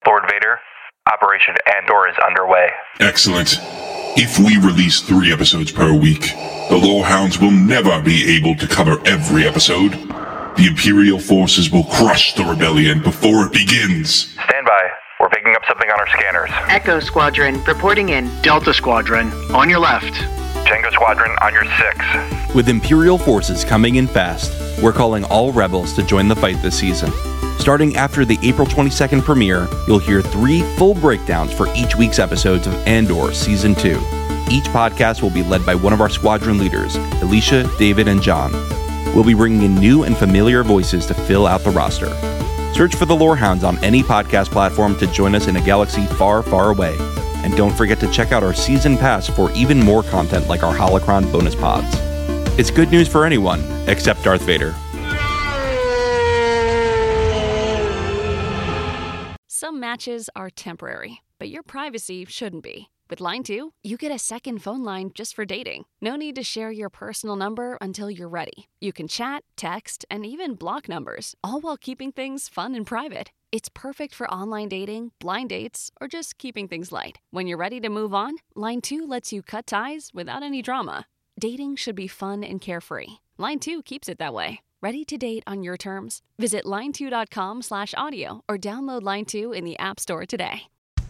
Lord Vader, Operation Andor is underway. Excellent. If we release 3 episodes per week, the Lorehounds will never be able to cover every episode. The Imperial forces will crush the rebellion before it begins. Stand by. We're picking up something on our scanners. Echo Squadron, reporting in. Delta Squadron, on your left. Tango Squadron on your 6. With Imperial forces coming in fast, we're calling all rebels to join the fight this season. Starting after the April 22nd premiere, you'll hear 3 full breakdowns for each week's episodes of Andor Season 2. Each podcast will be led by one of our squadron leaders, Alicia, David, and John. We'll be bringing in new and familiar voices to fill out the roster. Search for the Lorehounds on any podcast platform to join us in a galaxy far, far away. And don't forget to check out our season pass for even more content like our Holocron bonus pods. It's good news for anyone, except Darth Vader. Some matches are temporary, but your privacy shouldn't be. With Line 2, you get a second phone line just for dating. No need to share your personal number until you're ready. You can chat, text, and even block numbers, all while keeping things fun and private. It's perfect for online dating, blind dates, or just keeping things light. When you're ready to move on, Line 2 lets you cut ties without any drama. Dating should be fun and carefree. Line 2 keeps it that way. Ready to date on your terms? Visit line2.com/audio or download Line 2 in the App Store today.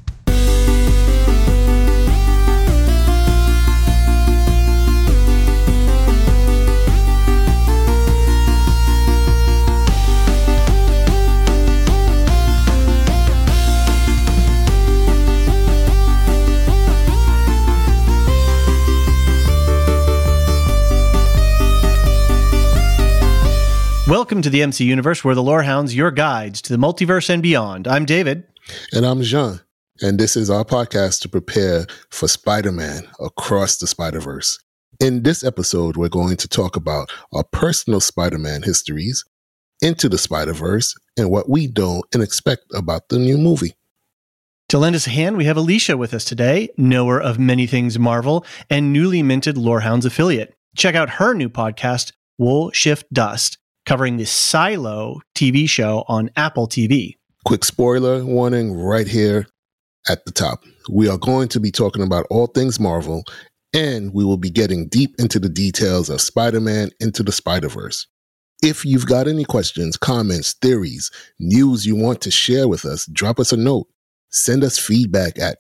Welcome to the MC Universe, where the Lorehounds, your guides to the multiverse and beyond. I'm David. And I'm Jean. And this is our podcast to prepare for Spider-Man Across the Spider-Verse. In this episode, we're going to talk about our personal Spider-Man histories, Into the Spider-Verse, and what we know and expect about the new movie. To lend us a hand, we have Alicia with us today, knower of many things Marvel, and newly minted Lorehounds affiliate. Check out her new podcast, Wool Shift Dust, covering the Silo TV show on Apple TV. Quick spoiler warning right here at the top. We are going to be talking about all things Marvel, and we will be getting deep into the details of Spider-Man Into the Spider-Verse. If you've got any questions, comments, theories, news you want to share with us, drop us a note. Send us feedback at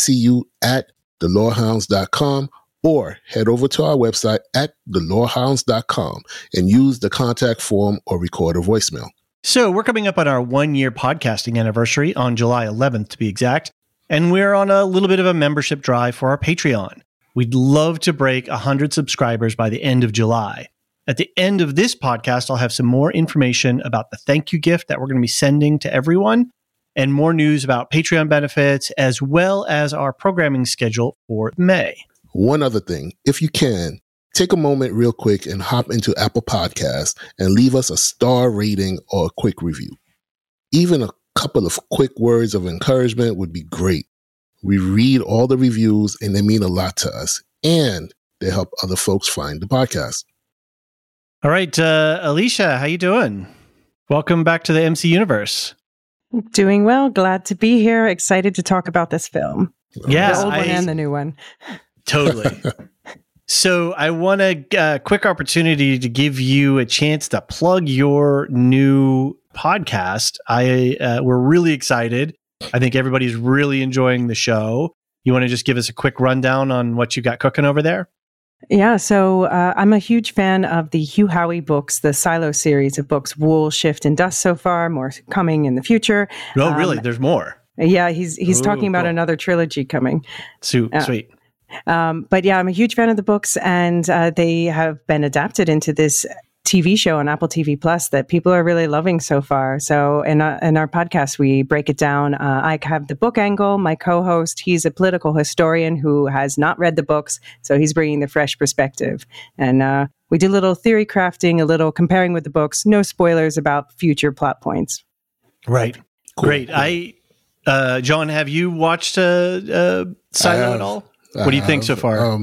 mcu@thelorehounds.com or head over to our website at thelorehounds.com and use the contact form or record a voicemail. So we're coming up on our 1-year podcasting anniversary on July 11th, to be exact, and we're on a little bit of a membership drive for our Patreon. We'd love to break 100 subscribers by the end of July. At the end of this podcast, I'll have some more information about the thank you gift that we're going to be sending to everyone, and more news about Patreon benefits, as well as our programming schedule for May. One other thing, if you can, take a moment real quick and hop into Apple Podcasts and leave us a star rating or a quick review. Even a couple of quick words of encouragement would be great. We read all the reviews and they mean a lot to us, and they help other folks find the podcast. All right, Alicia, how you doing? Welcome back to the MC Universe. Doing well. Glad to be here. Excited to talk about this film. Yeah, the old one and the new one. Totally. So I want a quick opportunity to give you a chance to plug your new podcast. We're really excited. I think everybody's really enjoying the show. You want to just give us a quick rundown on what you got cooking over there? Yeah, so I'm a huge fan of the Hugh Howey books, the Silo series of books, Wool, Shift, and Dust so far, more coming in the future. Oh, really? There's more? Yeah, he's talking about another trilogy coming. Sweet. But yeah, I'm a huge fan of the books, and they have been adapted into this TV show on Apple TV Plus that people are really loving so far. So in our podcast, we break it down. I have the book angle. My co-host, he's a political historian who has not read the books, so he's bringing the fresh perspective. And we do a little theory crafting, a little comparing with the books. No spoilers about future plot points. Right. Cool. Great. John, have you watched Silo at all? What do you think so far?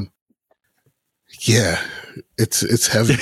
Yeah, it's heavy.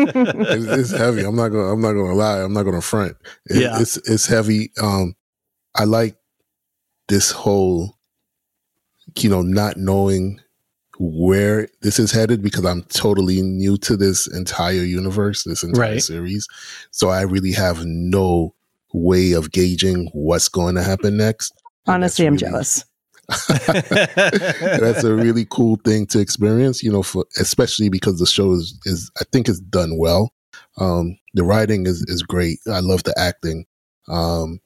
It's heavy. I'm not gonna lie. I'm not gonna front. It's heavy. I like this whole, not knowing where this is headed, because I'm totally new to this entire universe, this entire series. So I really have no way of gauging what's going to happen next. Honestly, I'm jealous. That's a really cool thing to experience, especially because the show is I think is done well. The writing is great. I love the acting. And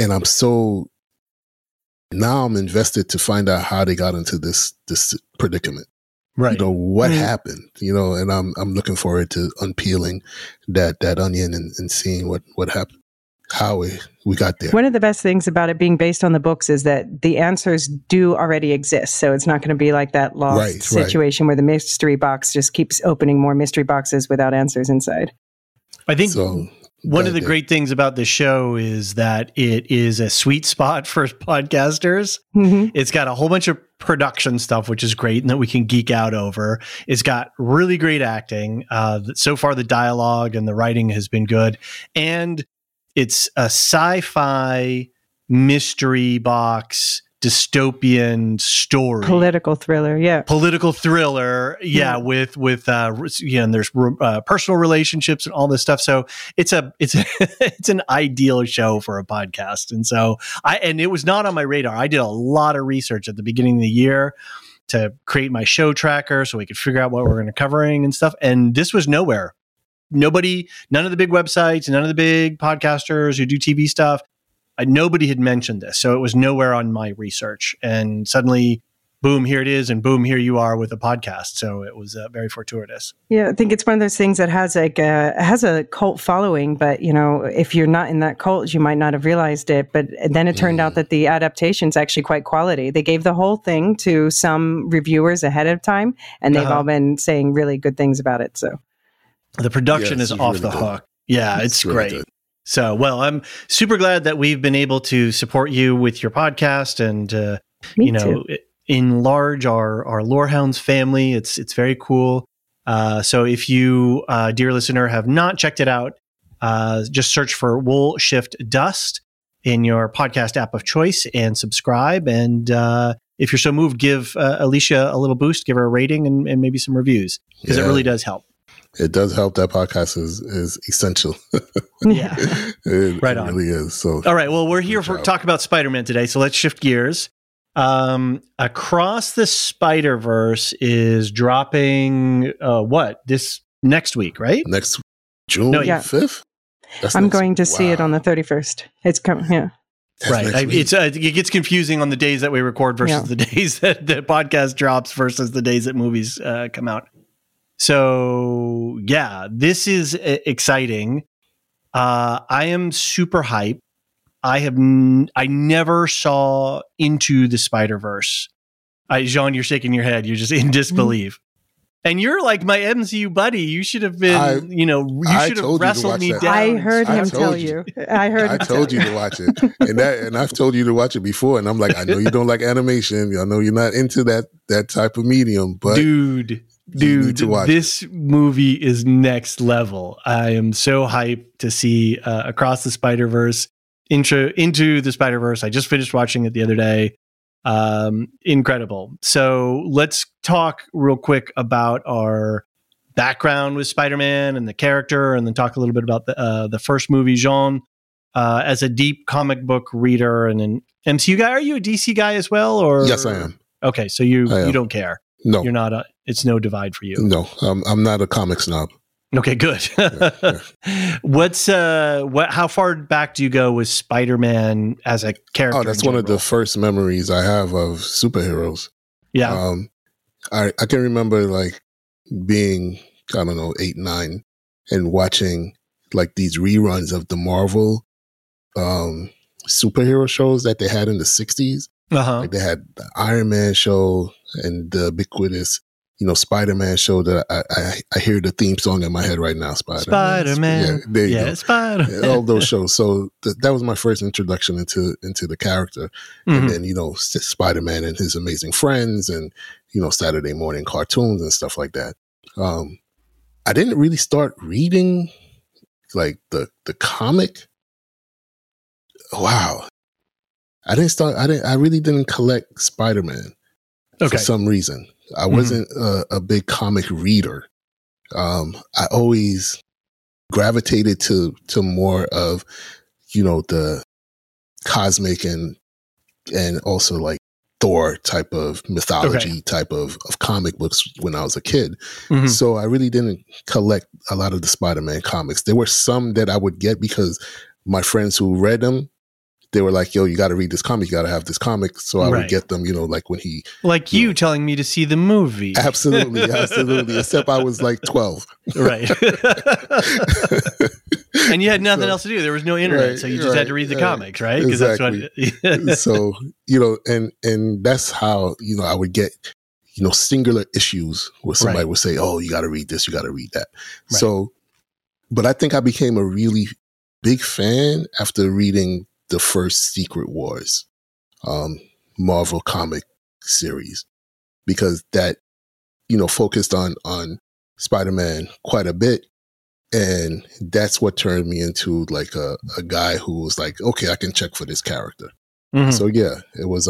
now I'm invested to find out how they got into this predicament. Right. What happened, and I'm looking forward to unpeeling that onion and seeing what happened, how we got there. One of the best things about it being based on the books is that the answers do already exist. So it's not going to be like that Lost situation where the mystery box just keeps opening more mystery boxes without answers inside. I think one of the great things about the show is that it is a sweet spot for podcasters. Mm-hmm. It's got a whole bunch of production stuff, which is great and that we can geek out over. It's got really great acting. So far, the dialogue and the writing has been good. And it's a sci-fi mystery box dystopian story, political thriller, with and there's personal relationships and all this stuff. So it's an ideal show for a podcast. And so it was not on my radar. I did a lot of research at the beginning of the year to create my show tracker so we could figure out what we're going to covering and stuff. And this was nowhere. None of the big websites, none of the big podcasters who do TV stuff, nobody had mentioned this. So it was nowhere on my research. And suddenly, boom, here it is. And boom, here you are with a podcast. So it was very fortuitous. Yeah, I think it's one of those things that has a cult following. But, if you're not in that cult, you might not have realized it. But then it turned out that the adaptation's actually quite quality. They gave the whole thing to some reviewers ahead of time. And they've all been saying really good things about it. So the production is off the hook. Yeah, it's really great. Good. So, well, I'm super glad that we've been able to support you with your podcast and, enlarge our Lorehounds family. It's very cool. So if you, dear listener, have not checked it out, just search for Wool Shift Dust in your podcast app of choice and subscribe. And if you're so moved, give Alicia a little boost, give her a rating and maybe some reviews, because it really does help. It does help. That podcast is essential. Yeah. It really is. So, all right. Well, we're here to talk about Spider-Man today. So let's shift gears. Across the Spider-Verse is dropping, this next week, right? Next June 5th? I'm going to see it on the 31st. It's coming, yeah. Right. It gets confusing on the days that we record versus the days that the podcast drops versus the days that movies come out. So, yeah, this is exciting. I am super hyped. I never saw Into the Spider-Verse. Jean, you're shaking your head. You're just in disbelief. And you're like my MCU buddy. You should have been, you should have wrestled me down. I heard him tell you. I told you to watch it. And I've told you to watch it before. And I'm like, I know you don't like animation. I know you're not into that type of medium. But Dude, this movie is next level. I am so hyped to see Across the Spider-Verse, Into the Spider-Verse. I just finished watching it the other day. Incredible. So let's talk real quick about our background with Spider-Man and the character, and then talk a little bit about the first movie. Jean, as a deep comic book reader and an MCU guy, are you a DC guy as well? Or yes, I am. Okay, so you don't care. No, you're not. It's no divide for you. No, I'm not a comic snob. Okay, good. How far back do you go with Spider-Man as a character? Oh, that's one of the first memories I have of superheroes. Yeah. I can remember like being, 8, 9 and watching like these reruns of the Marvel superhero shows that they had in the 60s. Uh-huh. Like they had the Iron Man show and the ubiquitous Spider-Man show that I hear the theme song in my head right now. Spider-Man. Yeah, there you go. Spider-Man. All those shows. So that was my first introduction into the character. Mm-hmm. And then, Spider-Man and his amazing friends and, Saturday morning cartoons and stuff like that. I didn't really start reading like the comic. Wow. I really didn't collect Spider-Man for some reason. I wasn't a big comic reader. I always gravitated to more of, the cosmic and also like Thor type of mythology type of comic books when I was a kid. So I really didn't collect a lot of the Spider-Man comics. There were some that I would get because my friends who read them, they were like, yo, you got to read this comic. You got to have this comic. So I would get them, like when he... Like you telling me to see the movie. Absolutely. Except I was like 12. Right. And you had nothing else to do. There was no internet. So you just had to read the comics, right? Because exactly. That's what... So, and that's how, I would get, singular issues where somebody would say, oh, you got to read this, you got to read that. Right. So, but I think I became a really big fan after reading the first Secret Wars Marvel comic series, because that, focused on Spider-Man quite a bit. And that's what turned me into like a guy who was like, okay, I can check for this character. So yeah, it was,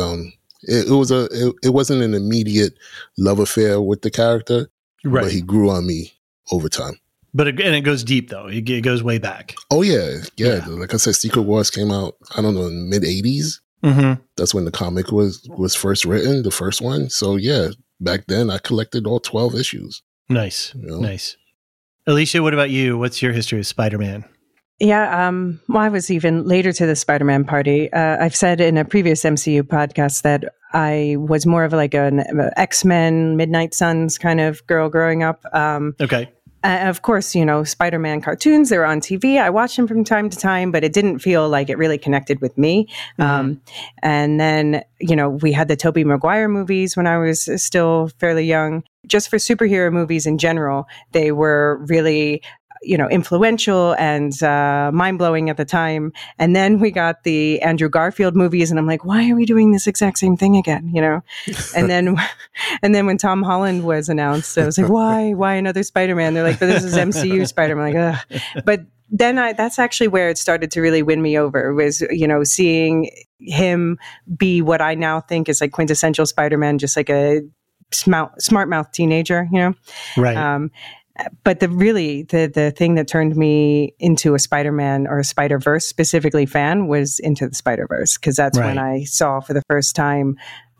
it wasn't an immediate love affair with the character, but he grew on me over time. But it goes deep though. It goes way back. Oh yeah. Like I said, Secret Wars came out, I don't know, in mid 80s. That's when the comic was first written, the first one. So yeah, back then I collected all 12 issues. Nice. Nice. Alicia, what about you? What's your history with Spider-Man? Yeah, well, I was even later to the Spider-Man party. I've said in a previous MCU podcast that I was more of like an X-Men, Midnight Suns kind of girl growing up. Okay. Of course, Spider-Man cartoons, they were on TV. I watched them from time to time, but it didn't feel like it really connected with me. And then, we had the Tobey Maguire movies when I was still fairly young. Just for superhero movies in general, they were really, influential and mind-blowing at the time. And then we got the Andrew Garfield movies, and I'm like, why are we doing this exact same thing again? And then when Tom Holland was announced, I was like, why another Spider-Man? They're like, but this is MCU Spider-Man. I'm like, ugh. But then that's actually where it started to really win me over, was, seeing him be what I now think is like quintessential Spider-Man, just like a smart mouth teenager, Right. But the thing that turned me into a Spider-Man or a Spider-Verse specifically fan was Into the Spider-Verse, because that's when I saw for the first time,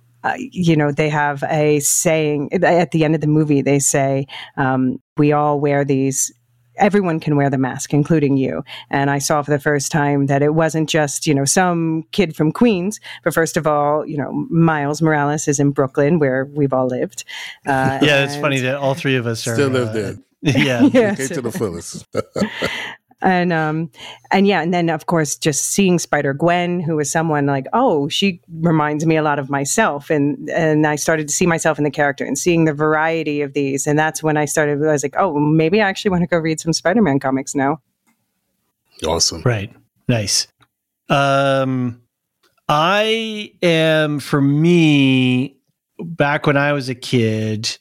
they have a saying at the end of the movie. They say, we all wear these, everyone can wear the mask, including you. And I saw for the first time that it wasn't just, some kid from Queens, but first of all, Miles Morales is in Brooklyn, where we've all lived. It's funny that all three of us still live there. Yeah. Okay, to the fullest. And then of course, just seeing Spider-Gwen, who was someone like, oh, she reminds me a lot of myself. And I started to see myself in the character and seeing the variety of these. And that's when I was like, oh, maybe I actually want to go read some Spider-Man comics now. Awesome. Right. Nice. For me, back when I was a kid,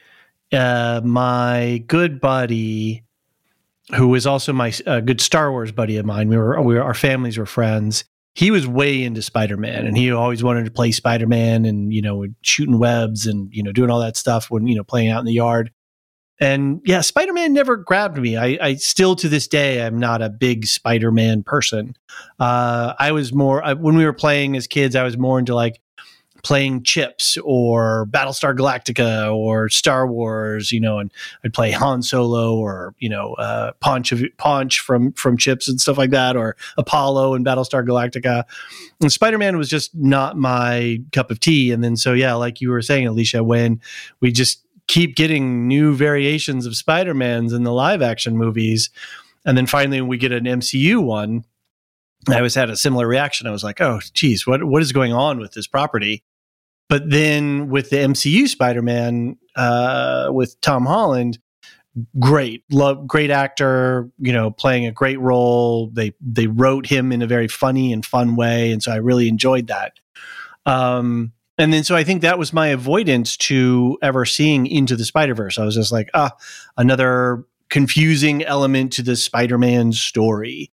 my good buddy, who was also my good Star Wars buddy of mine, our families were friends. He was way into Spider-Man, and he always wanted to play Spider-Man, and shooting webs and doing all that stuff when playing out in the yard. And yeah, Spider-Man never grabbed me. I still to this day, I'm not a big Spider-Man person. I was more when we were playing as kids, I was more into like playing Chips or Battlestar Galactica or Star Wars, and I'd play Han Solo or, Ponch from Chips and stuff like that, or Apollo and Battlestar Galactica. And Spider-Man was just not my cup of tea. And then, so yeah, like you were saying, Alicia, when we just keep getting new variations of Spider-Mans in the live action movies, and then finally we get an MCU one, I always had a similar reaction. I was like, oh, geez, what is going on with this property? But then with the MCU Spider-Man, with Tom Holland, great actor, playing a great role. They wrote him in a very funny and fun way. And so I really enjoyed that. And then, so I think that was my avoidance to ever seeing Into the Spider-Verse. I was just like, another confusing element to the Spider-Man story.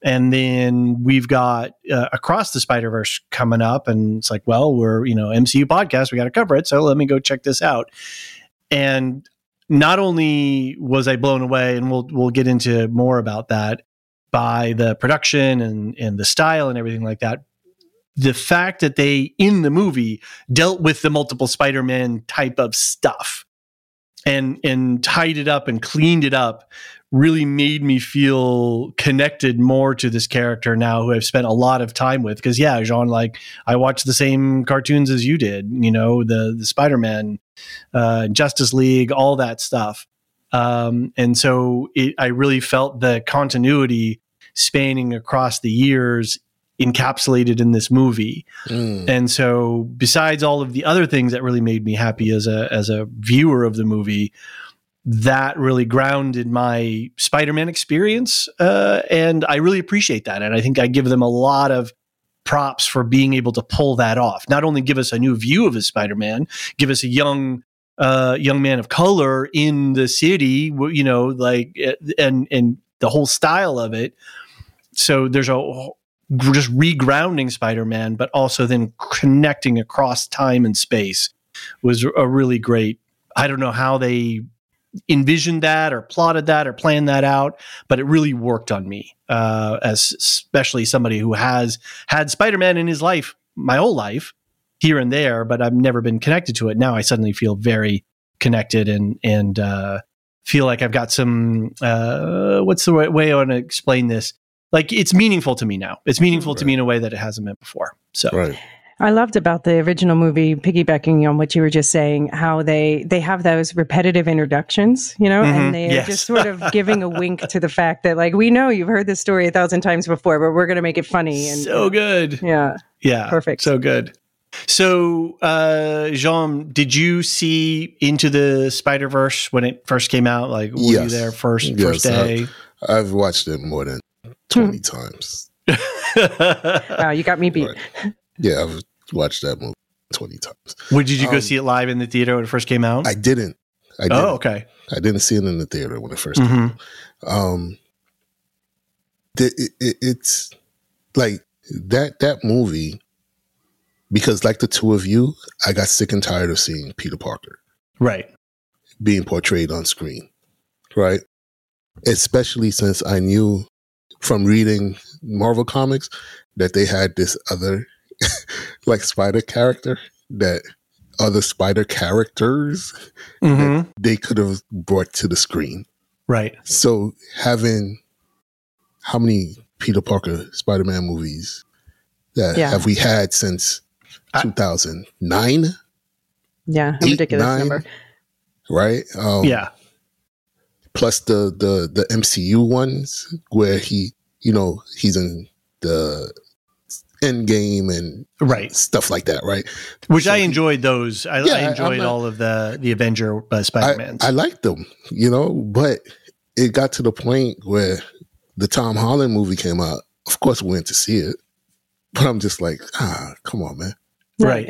And then we've got Across the Spider-Verse coming up, and it's like, well, we're, MCU podcast, we got to cover it, so let me go check this out. And not only was I blown away, and we'll get into more about that, by the production and the style and everything like that, the fact that they, in the movie, dealt with the multiple Spider-Man type of stuff and tied it up and cleaned it up really made me feel connected more to this character now, who I've spent a lot of time with. Because Jean, like, I watched the same cartoons as you did, the Spider-Man, Justice League, all that stuff. And so I really felt the continuity spanning across the years encapsulated in this movie. And so besides all of the other things that really made me happy as a viewer of the movie, that really grounded my Spider-Man experience. And I really appreciate that. And I think I give them a lot of props for being able to pull that off. Not only give us a new view of a Spider-Man, give us a young man of color in the city, and the whole style of it. So there's just regrounding Spider-Man, but also then connecting across time and space was a really great. I don't know how they envisioned that or plotted that or planned that out, but it really worked on me, as especially somebody who has had Spider-Man in his life, my whole life, here and there, but I've never been connected to it. Now I suddenly feel very connected and feel like I've got some, what's the way I want to explain this? Like, it's meaningful to me now. It's meaningful to me in a way that it hasn't been before. So I loved about the original movie, piggybacking on what you were just saying, how they have those repetitive introductions, and they are just sort of giving a wink to the fact that, like, we know you've heard this story 1,000 times before, but we're going to make it funny. And so good. Yeah. Perfect. So good. So, Jean, did you see Into the Spider-Verse when it first came out? Like, were you there first day? I've watched it more than 20 times. Wow, you got me beat. Right. Yeah, I've watched that movie 20 times. Did you go see it live in the theater when it first came out? I didn't. Oh, okay. I didn't see it in the theater when it first came out. It's like that movie, because like the two of you, I got sick and tired of seeing Peter Parker. Right. Being portrayed on screen. Right. Especially since I knew from reading Marvel comics that they had this other like spider character, that other spider characters that they could have brought to the screen. Right. So having, how many Peter Parker Spider-Man movies that have we had since 2009? Yeah, a ridiculous number. Right? Plus the MCU ones where he's in the Endgame and stuff like that, right? Which I enjoyed those. I enjoyed all of the Avenger Spider-Mans. I liked them, but it got to the point where the Tom Holland movie came out. Of course, we went to see it, but I'm just like, come on, man. Right.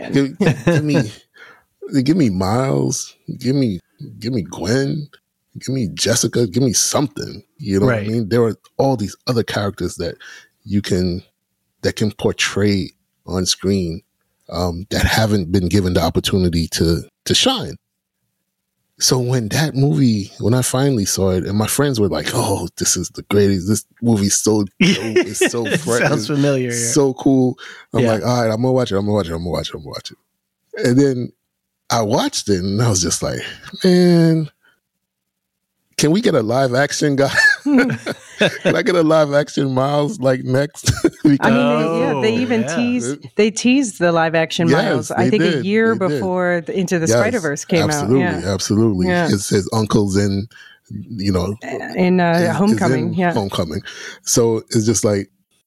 Give me Miles. Give me Gwen. Give me Jessica. Give me something. You know what I mean? There are all these other characters that can portray on screen that haven't been given the opportunity to shine. So when I finally saw it, and my friends were like, "Oh, this is the greatest! This movie's so it's so fresh, sounds familiar, so cool." I'm like, "All right, I'm gonna watch it." And then I watched it, and I was just like, "Man, can we get a live action guy? Can I get a live action Miles like next?" They even teased the live action Miles. I think a year before Into the Spider-Verse came out. Absolutely. Yeah. His uncle's in, in Homecoming. Homecoming. So it's just like,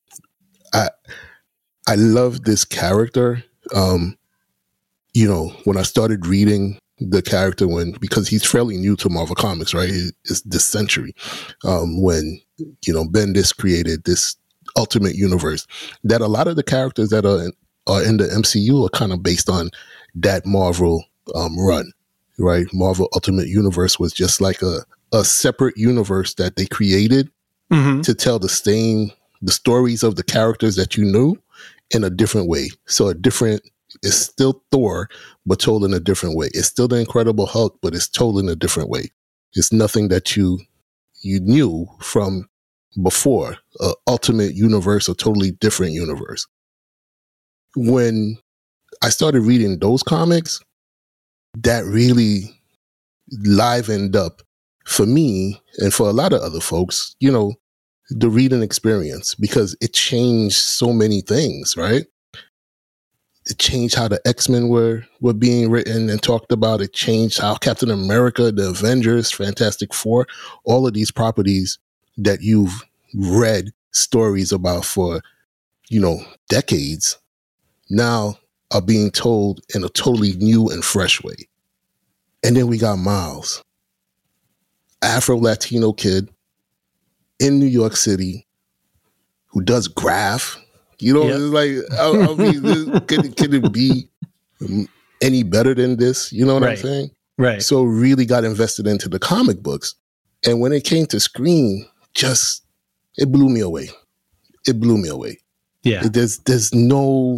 I love this character. When I started reading the character because he's fairly new to Marvel Comics, right? It's this century when, Bendis created this Ultimate Universe, that a lot of the characters that are in the MCU are kind of based on that Marvel run, right? Marvel Ultimate Universe was just like a separate universe that they created to tell the same the stories of the characters that you knew in a different way. So it's still Thor, but told in a different way. It's still the Incredible Hulk, but it's told in a different way. It's nothing that you knew from before, ultimate universe, a totally different universe. When I started reading those comics, that really livened up for me and for a lot of other folks, the reading experience, because it changed so many things, right? It changed how the X-Men were being written and talked about. It changed how Captain America, the Avengers, Fantastic Four, all of these properties that you've read stories about for, decades, now are being told in a totally new and fresh way. And then we got Miles, Afro-Latino kid in New York City who does graph. It's like, can it be any better than this? You know what I'm saying? Right. So really got invested into the comic books. And when it came to screen, it blew me away. It blew me away. Yeah. There's no,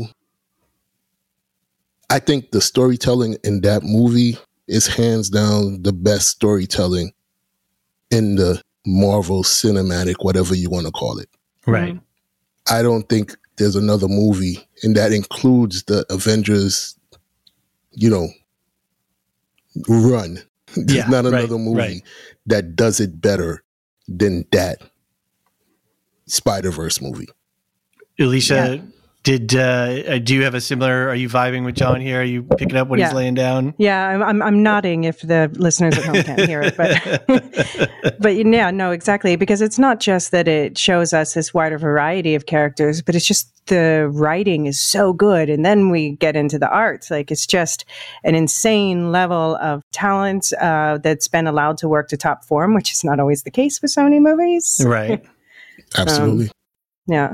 I think the storytelling in that movie is hands down the best storytelling in the Marvel cinematic, whatever you want to call it. Right. I don't think there's another movie, and that includes the Avengers, run. There's not another movie that does it better than that Spider-Verse movie. Alicia, do you have a similar? Are you vibing with John here? Are you picking up what he's laying down? Yeah, I'm nodding if the listeners at home can't hear it, but yeah, no, exactly, because it's not just that it shows us this wider variety of characters, but it's just the writing is so good, and then we get into the art. Like, it's just an insane level of talent that's been allowed to work to top form, which is not always the case with Sony movies. Right. Absolutely. Yeah.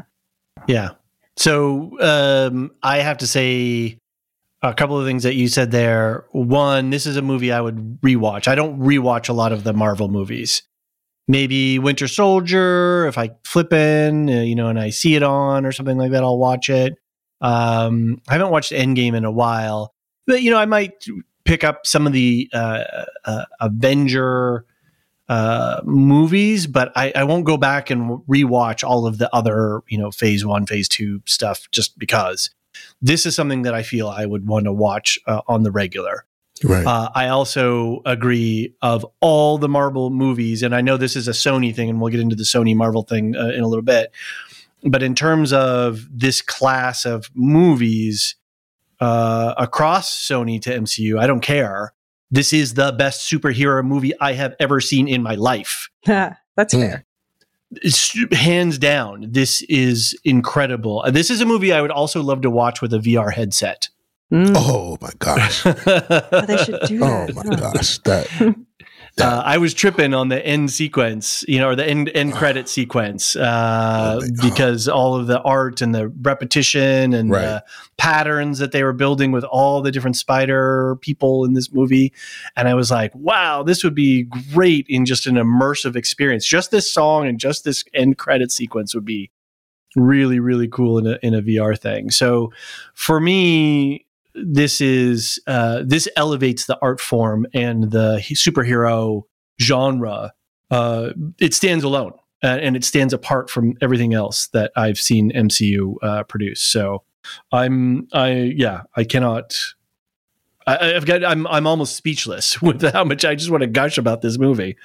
So I have to say a couple of things that you said there. One, this is a movie I would rewatch. I don't rewatch a lot of the Marvel movies. Maybe Winter Soldier, if I flip in, and I see it on or something like that, I'll watch it. I haven't watched Endgame in a while, but I might pick up some of the Avenger movies, but I won't go back and rewatch all of the other, phase 1, phase 2 stuff, just because this is something that I feel I would want to watch on the regular. Right. I also agree, of all the Marvel movies, and I know this is a Sony thing, and we'll get into the Sony Marvel thing in a little bit, but in terms of this class of movies across Sony to MCU, I don't care. This is the best superhero movie I have ever seen in my life. That's fair. It's, hands down, this is incredible. This is a movie I would also love to watch with a VR headset. Oh my gosh. They should do that. Oh my gosh. I was tripping on the end sequence, or the end credit sequence, because all of the art and the repetition and the patterns that they were building with all the different spider people in this movie. And I was like, wow, this would be great in just an immersive experience. Just this song and just this end credit sequence would be really, really cool in a VR thing. So for me, this elevates the art form and the superhero genre. It stands alone, and it stands apart from everything else that I've seen MCU produce. So I'm almost speechless with how much I just want to gush about this movie.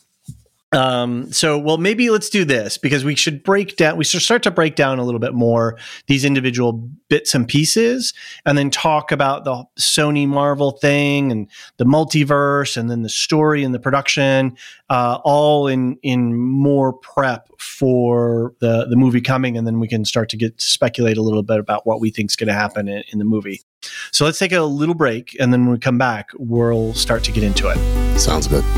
Well, maybe let's do this, because we should start to break down a little bit more these individual bits and pieces, and then talk about the Sony Marvel thing and the multiverse, and then the story and the production, all in more prep for the movie coming. And then we can start to speculate a little bit about what we think is going to happen in the movie. So let's take a little break, and then when we come back, we'll start to get into it. Sounds good.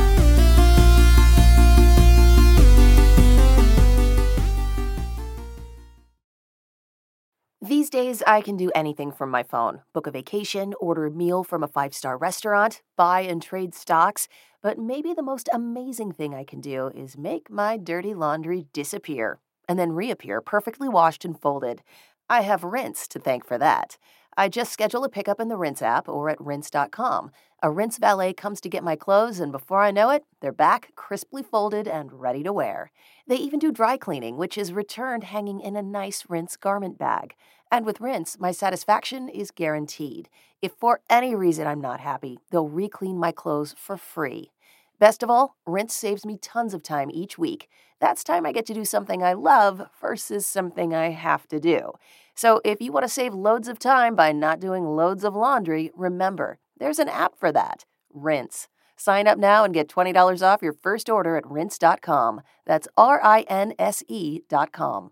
These days, I can do anything from my phone. Book a vacation, order a meal from a 5-star restaurant, buy and trade stocks. But maybe the most amazing thing I can do is make my dirty laundry disappear. and then reappear perfectly washed and folded. I have Rinse to thank for that. I just schedule a pickup in the Rinse app or at rinse.com. A Rinse valet comes to get my clothes, and before I know it, they're back, crisply folded and ready to wear. They even do dry cleaning, which is returned hanging in a nice Rinse garment bag. And with Rinse, my satisfaction is guaranteed. If for any reason I'm not happy, they'll re-clean my clothes for free. Best of all, Rinse saves me tons of time each week. That's time I get to do something I love versus something I have to do. So if you want to save loads of time by not doing loads of laundry, remember, there's an app for that, Rinse. Sign up now and get $20 off your first order at rinse.com. That's RINSE.com.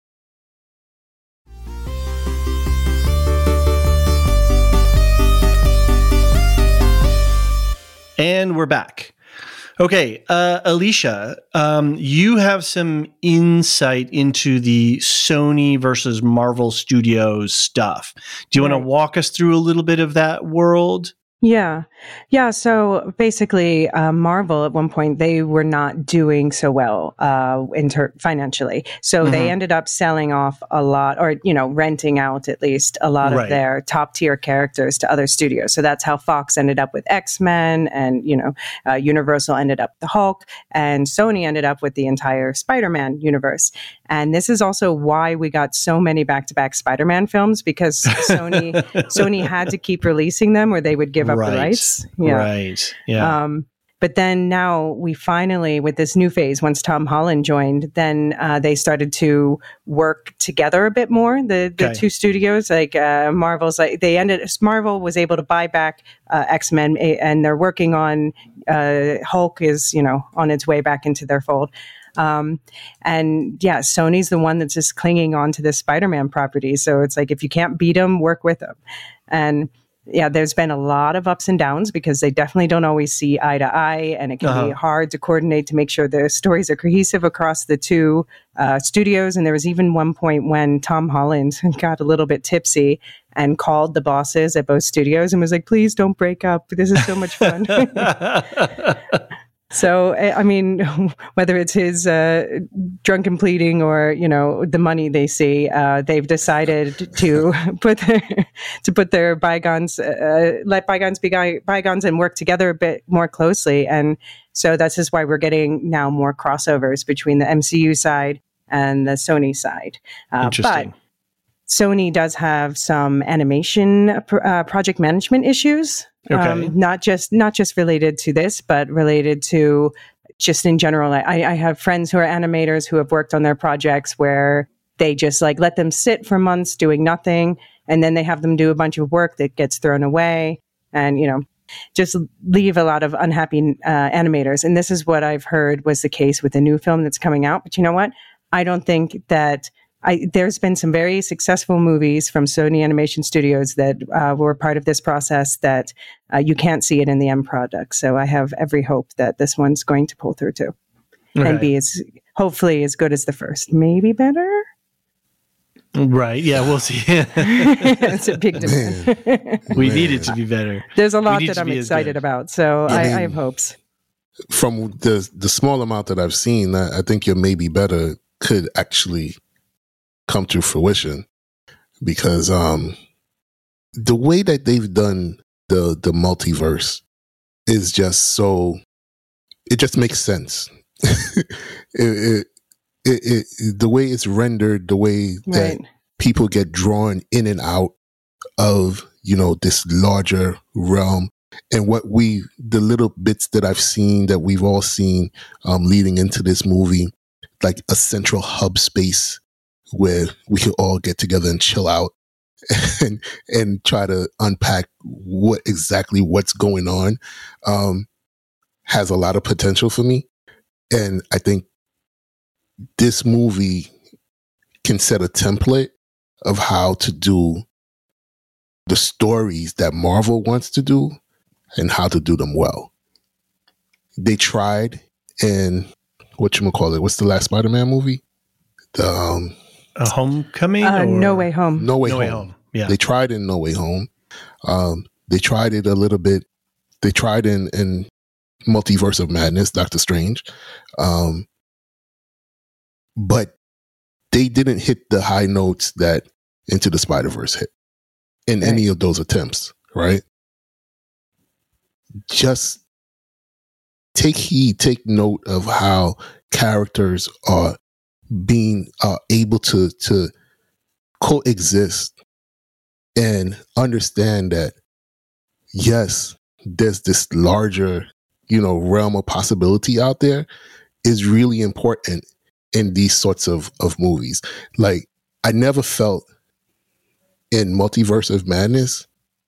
And we're back. Okay, Alicia, you have some insight into the Sony versus Marvel Studios stuff. Do you want to walk us through a little bit of that world? Yeah. So basically, Marvel at one point, they were not doing so well financially. So they ended up selling off a lot, or, renting out at least a lot of their top tier characters to other studios. So that's how Fox ended up with X-Men, and, Universal ended up with the Hulk, and Sony ended up with the entire Spider-Man universe. And this is also why we got so many back-to-back Spider-Man films, because Sony had to keep releasing them or they would give up the rights. Yeah. Right. Yeah. But then now we finally, with this new phase, once Tom Holland joined, then they started to work together a bit more. The two studios, Marvel was able to buy back X-Men, and they're working on Hulk is, on its way back into their fold. Sony's the one that's just clinging on to this Spider-Man property. So it's like, if you can't beat them, work with them. And there's been a lot of ups and downs because they definitely don't always see eye to eye, and it can be hard to coordinate to make sure the stories are cohesive across the two studios. And there was even one point when Tom Holland got a little bit tipsy and called the bosses at both studios and was like, please don't break up. This is so much fun. So, I mean, whether it's his drunken pleading or, the money they see, they've decided to put their bygones, let bygones be bygones, and work together a bit more closely. And so that's just why we're getting now more crossovers between the MCU side and the Sony side. Interesting. But Sony does have some animation project management issues. Okay. Not just related to this, but related to just in general. I have friends who are animators who have worked on their projects where they just let them sit for months doing nothing, and then they have them do a bunch of work that gets thrown away, and just leave a lot of unhappy animators. And this is what I've heard was the case with the new film that's coming out. But you know what? I don't think that. There's been some very successful movies from Sony Animation Studios that were part of this process that you can't see it in the end product. So I have every hope that this one's going to pull through too, and be hopefully as good as the first, maybe better. Right. Yeah, we'll see. It's a big demand. We need it to be better. There's a lot that I'm excited about. So I have hopes. From the small amount that I've seen, I think your maybe better could actually come to fruition, because the way that they've done the multiverse is just so, it just makes sense. The way it's rendered, the way that people get drawn in and out of this larger realm, and the little bits that I've seen, that we've all seen leading into this movie, like a central hub space where we could all get together and chill out and try to unpack what's going on, has a lot of potential for me. And I think this movie can set a template of how to do the stories that Marvel wants to do and how to do them well. They tried in what's the last Spider-Man movie? A Homecoming? No Way Home. No Way Home. Yeah. They tried in No Way Home. They tried it a little bit. They tried in Multiverse of Madness, Doctor Strange. But they didn't hit the high notes that Into the Spider-Verse hit in any of those attempts, right? Just take heed, take note of how characters are being able to coexist and understand that, yes, there's this larger, realm of possibility out there is really important in these sorts of movies. Like, I never felt in Multiverse of Madness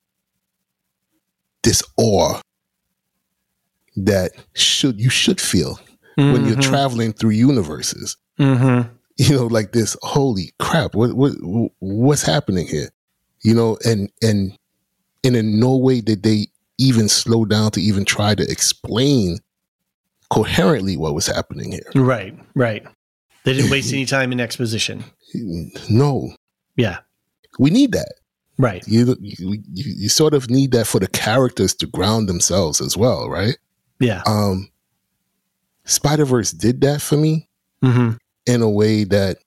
this awe that you should feel when you're traveling through universes. Like this, holy crap, what's happening here? And in no way did they even slow down to even try to explain coherently what was happening here. Right. They didn't waste any time in exposition. No. Yeah. We need that. Right. You sort of need that for the characters to ground themselves as well, right? Yeah. Spider-Verse did that for me in a way that,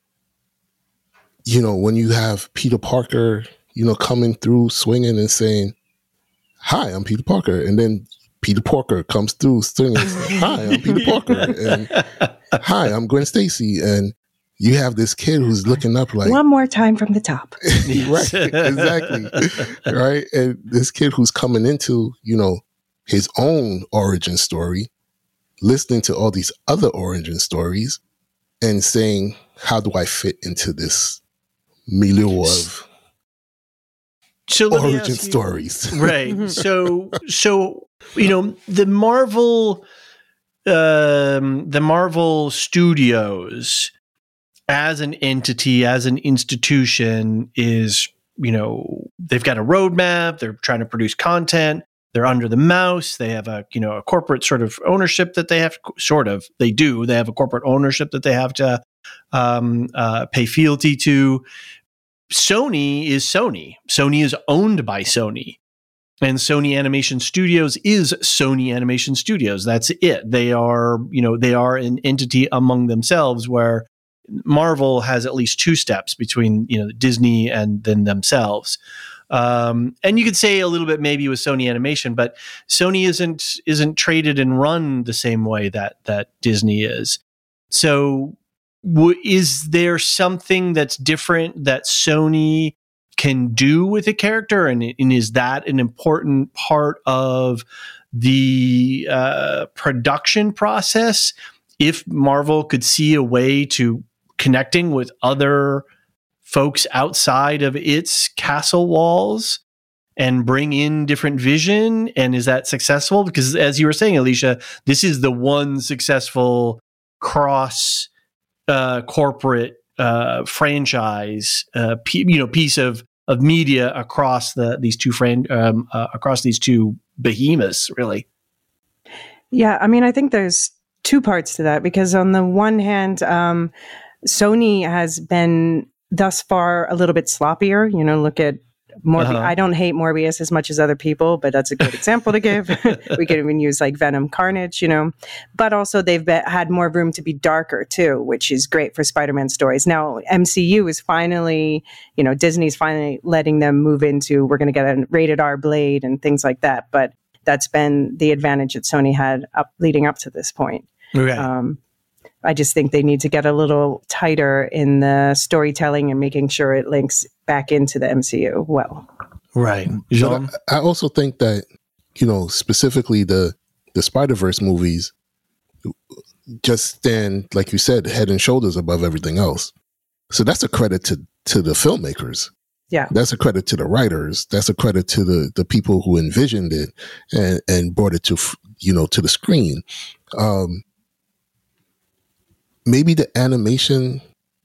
when you have Peter Parker, coming through swinging and saying, "Hi, I'm Peter Parker," and then Peter Parker comes through swinging and saying, "Hi, I'm Peter Parker," and "Hi, I'm Gwen Stacy," and you have this kid who's looking up like, one more time from the top. Right, exactly. Right. And this kid who's coming into, his own origin story, listening to all these other origin stories and saying, how do I fit into this milieu of origin stories? Right. So, the Marvel Studios as an entity, as an institution is, they've got a roadmap. They're trying to produce content. They're under the mouse. They have a corporate sort of ownership that they have they have a corporate ownership that they have to pay fealty to. Sony is Sony. Sony is owned by Sony. And Sony Animation Studios is Sony Animation Studios. That's it. They are an entity among themselves, where Marvel has at least two steps between, Disney and then themselves. And you could say a little bit maybe with Sony Animation, but Sony isn't traded and run the same way that Disney is. So is there something that's different that Sony can do with a character? And is that an important part of the production process? If Marvel could see a way to connecting with other folks outside of its castle walls and bring in different vision, and is that successful? Because as you were saying, Alicia, this is the one successful cross corporate franchise piece of media across these two behemoths, really. Yeah, I mean, I think there's two parts to that, because on the one hand, Sony has been thus far a little bit sloppier. Look at Morbius. I don't hate Morbius as much as other people, but that's a good example to give. We could even use like Venom, Carnage, but also they've had more room to be darker too, which is great for Spider-Man stories. Now, MCU is finally, Disney's finally letting them move into, we're going to get a rated R Blade and things like that. But that's been the advantage that Sony had leading up to this point. Okay. I just think they need to get a little tighter in the storytelling and making sure it links back into the MCU well. Right. Jean? I also think that, specifically the Spider-Verse movies just stand, like you said, head and shoulders above everything else. So that's a credit to the filmmakers. Yeah. That's a credit to the writers. That's a credit to the people who envisioned it and brought it to the screen. Maybe the animation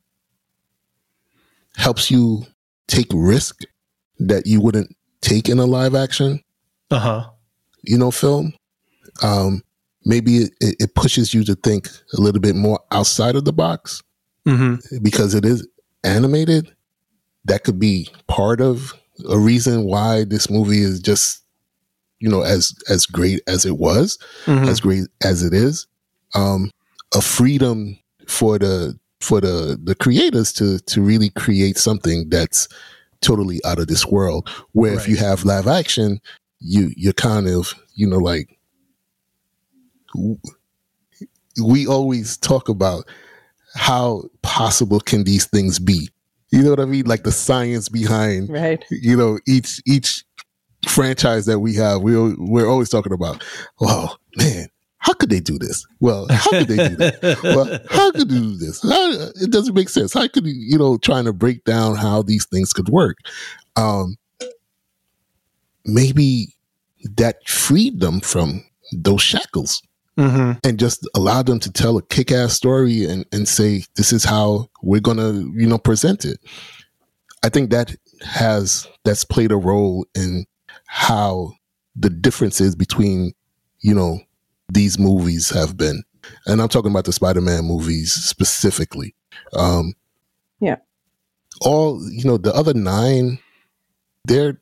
helps you take risk that you wouldn't take in a live action, film. Maybe it pushes you to think a little bit more outside of the box because it is animated. That could be part of a reason why this movie is just, as great as it was, as great as it is. A freedom for the for the creators to really create something that's totally out of this world. Where if you have live action, you're kind of, like, we always talk about how possible can these things be. You know what I mean? Like the science behind, right? Each franchise that we have, we're always talking about, oh man, how could they do this? Well, how could they do that? Well, how could they do this? It doesn't make sense. How could trying to break down how these things could work? Maybe that freed them from those shackles. Mm-hmm. And just allow them to tell a kick-ass story and say, this is how we're going to, present it. I think that's played a role in how the differences between, these movies have been. And I'm talking about the Spider-Man movies specifically. Yeah. All, the other 9, they're,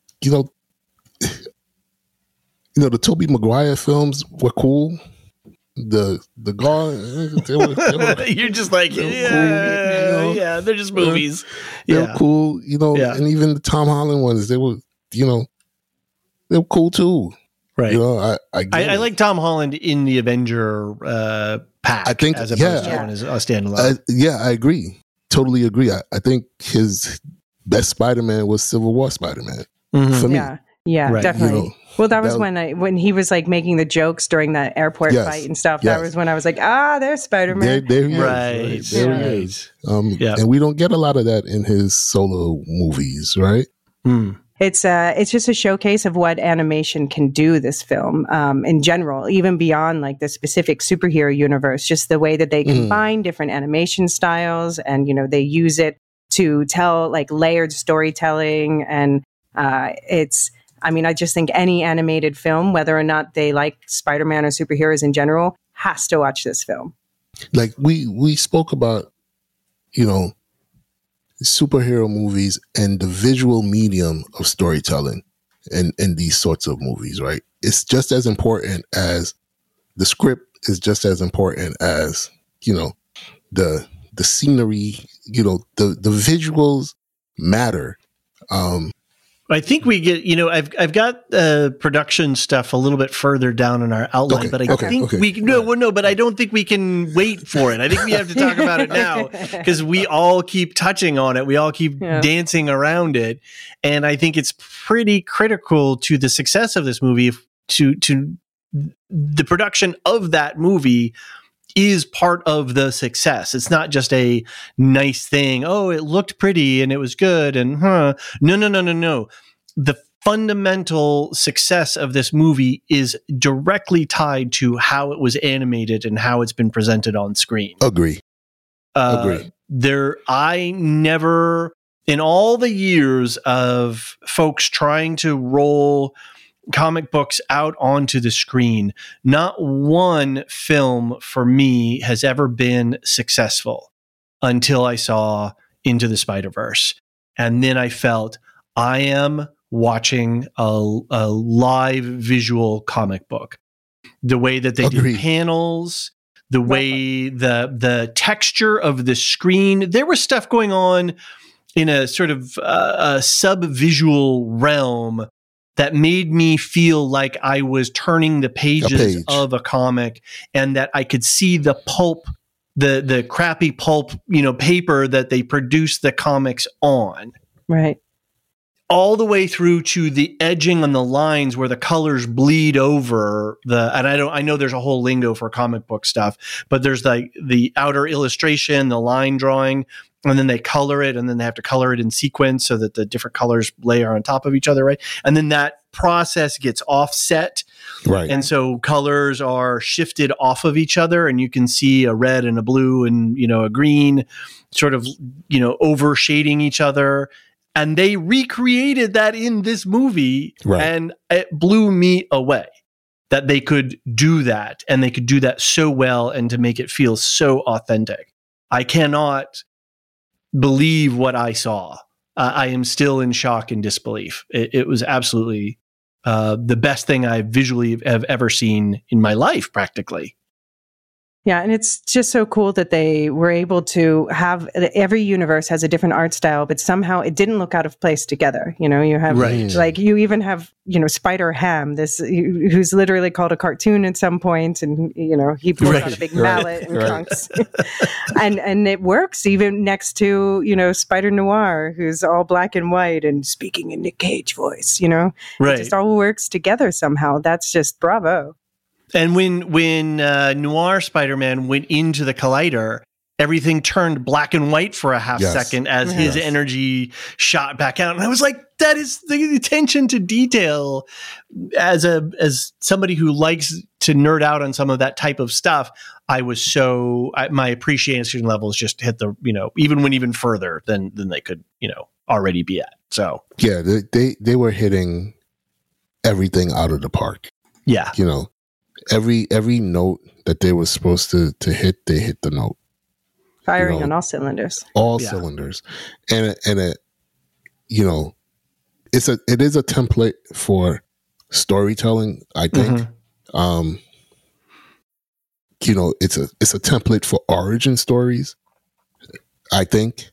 the Tobey Maguire films were cool. The God, they were you're just like, yeah, cool, yeah, they're just movies. They're cool, and even the Tom Holland ones, they were, they were cool too. Right. I like Tom Holland in the Avenger pack. I think, as opposed to as a standalone. I agree. Totally agree. I think his best Spider-Man was Civil War Spider-Man for me. Yeah, right. Definitely. Well, that was when he was like making the jokes during that airport fight and stuff. That was when I was like, there's Spider-Man. There he is. There he is. And we don't get a lot of that in his solo movies, right? Mm. It's just a showcase of what animation can do, this film, in general, even beyond like the specific superhero universe, just the way that they combine different animation styles and, they use it to tell like layered storytelling. And I just think any animated film, whether or not they like Spider-Man or superheroes in general, has to watch this film. Like we spoke about, superhero movies and the visual medium of storytelling in these sorts of movies, right? It's just as important as the script is just as important as, the scenery, the visuals matter. I think we get, I've got production stuff a little bit further down in our outline, but I think but I don't think we can wait for it. I think we have to talk about it now because we all keep touching on it. We all keep dancing around it. And I think it's pretty critical to the success of this movie, to the production of that movie is part of the success. It's not just a nice thing. Oh, it looked pretty and it was good. And No. The fundamental success of this movie is directly tied to how it was animated and how it's been presented on screen. Agree. I never, in all the years of folks trying to roll comic books out onto the screen, not one film for me has ever been successful until I saw Into the Spider-Verse. And then I felt I am watching a live visual comic book. The way that they did panels, the way the texture of the screen, there was stuff going on in a sort of a sub-visual realm that made me feel like I was turning the pages of a comic and that I could see the pulp, the crappy pulp, paper that they produced the comics on. Right. All the way through to the edging on the lines where the colors bleed over and I know there's a whole lingo for comic book stuff, but there's like the outer illustration, the line drawing, and then they color it, and then they have to color it in sequence so that the different colors layer on top of each other, right? And then that process gets offset. Right. And so colors are shifted off of each other, and you can see a red and a blue and, a green sort of, overshading each other. And they recreated that in this movie, and it blew me away that they could do that, and they could do that so well and to make it feel so authentic. I cannot believe what I saw. I am still in shock and disbelief. It was absolutely the best thing I visually have ever seen in my life, practically. Yeah, and it's just so cool that they were able to have every universe has a different art style, but somehow it didn't look out of place together. You know, you have like you even have, you know, Spider-Ham, this who's literally called a cartoon at some point, and you know, he pulls out a big mallet and trunks. and it works even next to, you know, Spider-Noir, who's all black and white and speaking in Nick Cage voice, you know. It just all works together somehow. That's just bravo. And when Noir Spider-Man went into the Collider, everything turned black and white for a half second as his energy shot back out. And I was like, that is the attention to detail. As somebody who likes to nerd out on some of that type of stuff, I was my appreciation levels just hit the, you know, went even further than they could, you know, already be at. So yeah, they were hitting everything out of the park. Yeah. You know, every note that they were supposed to hit, they hit the note. Firing on all cylinders. All cylinders. And it, you know, it is a template for storytelling, I think. You know, it's a template for origin stories, I think.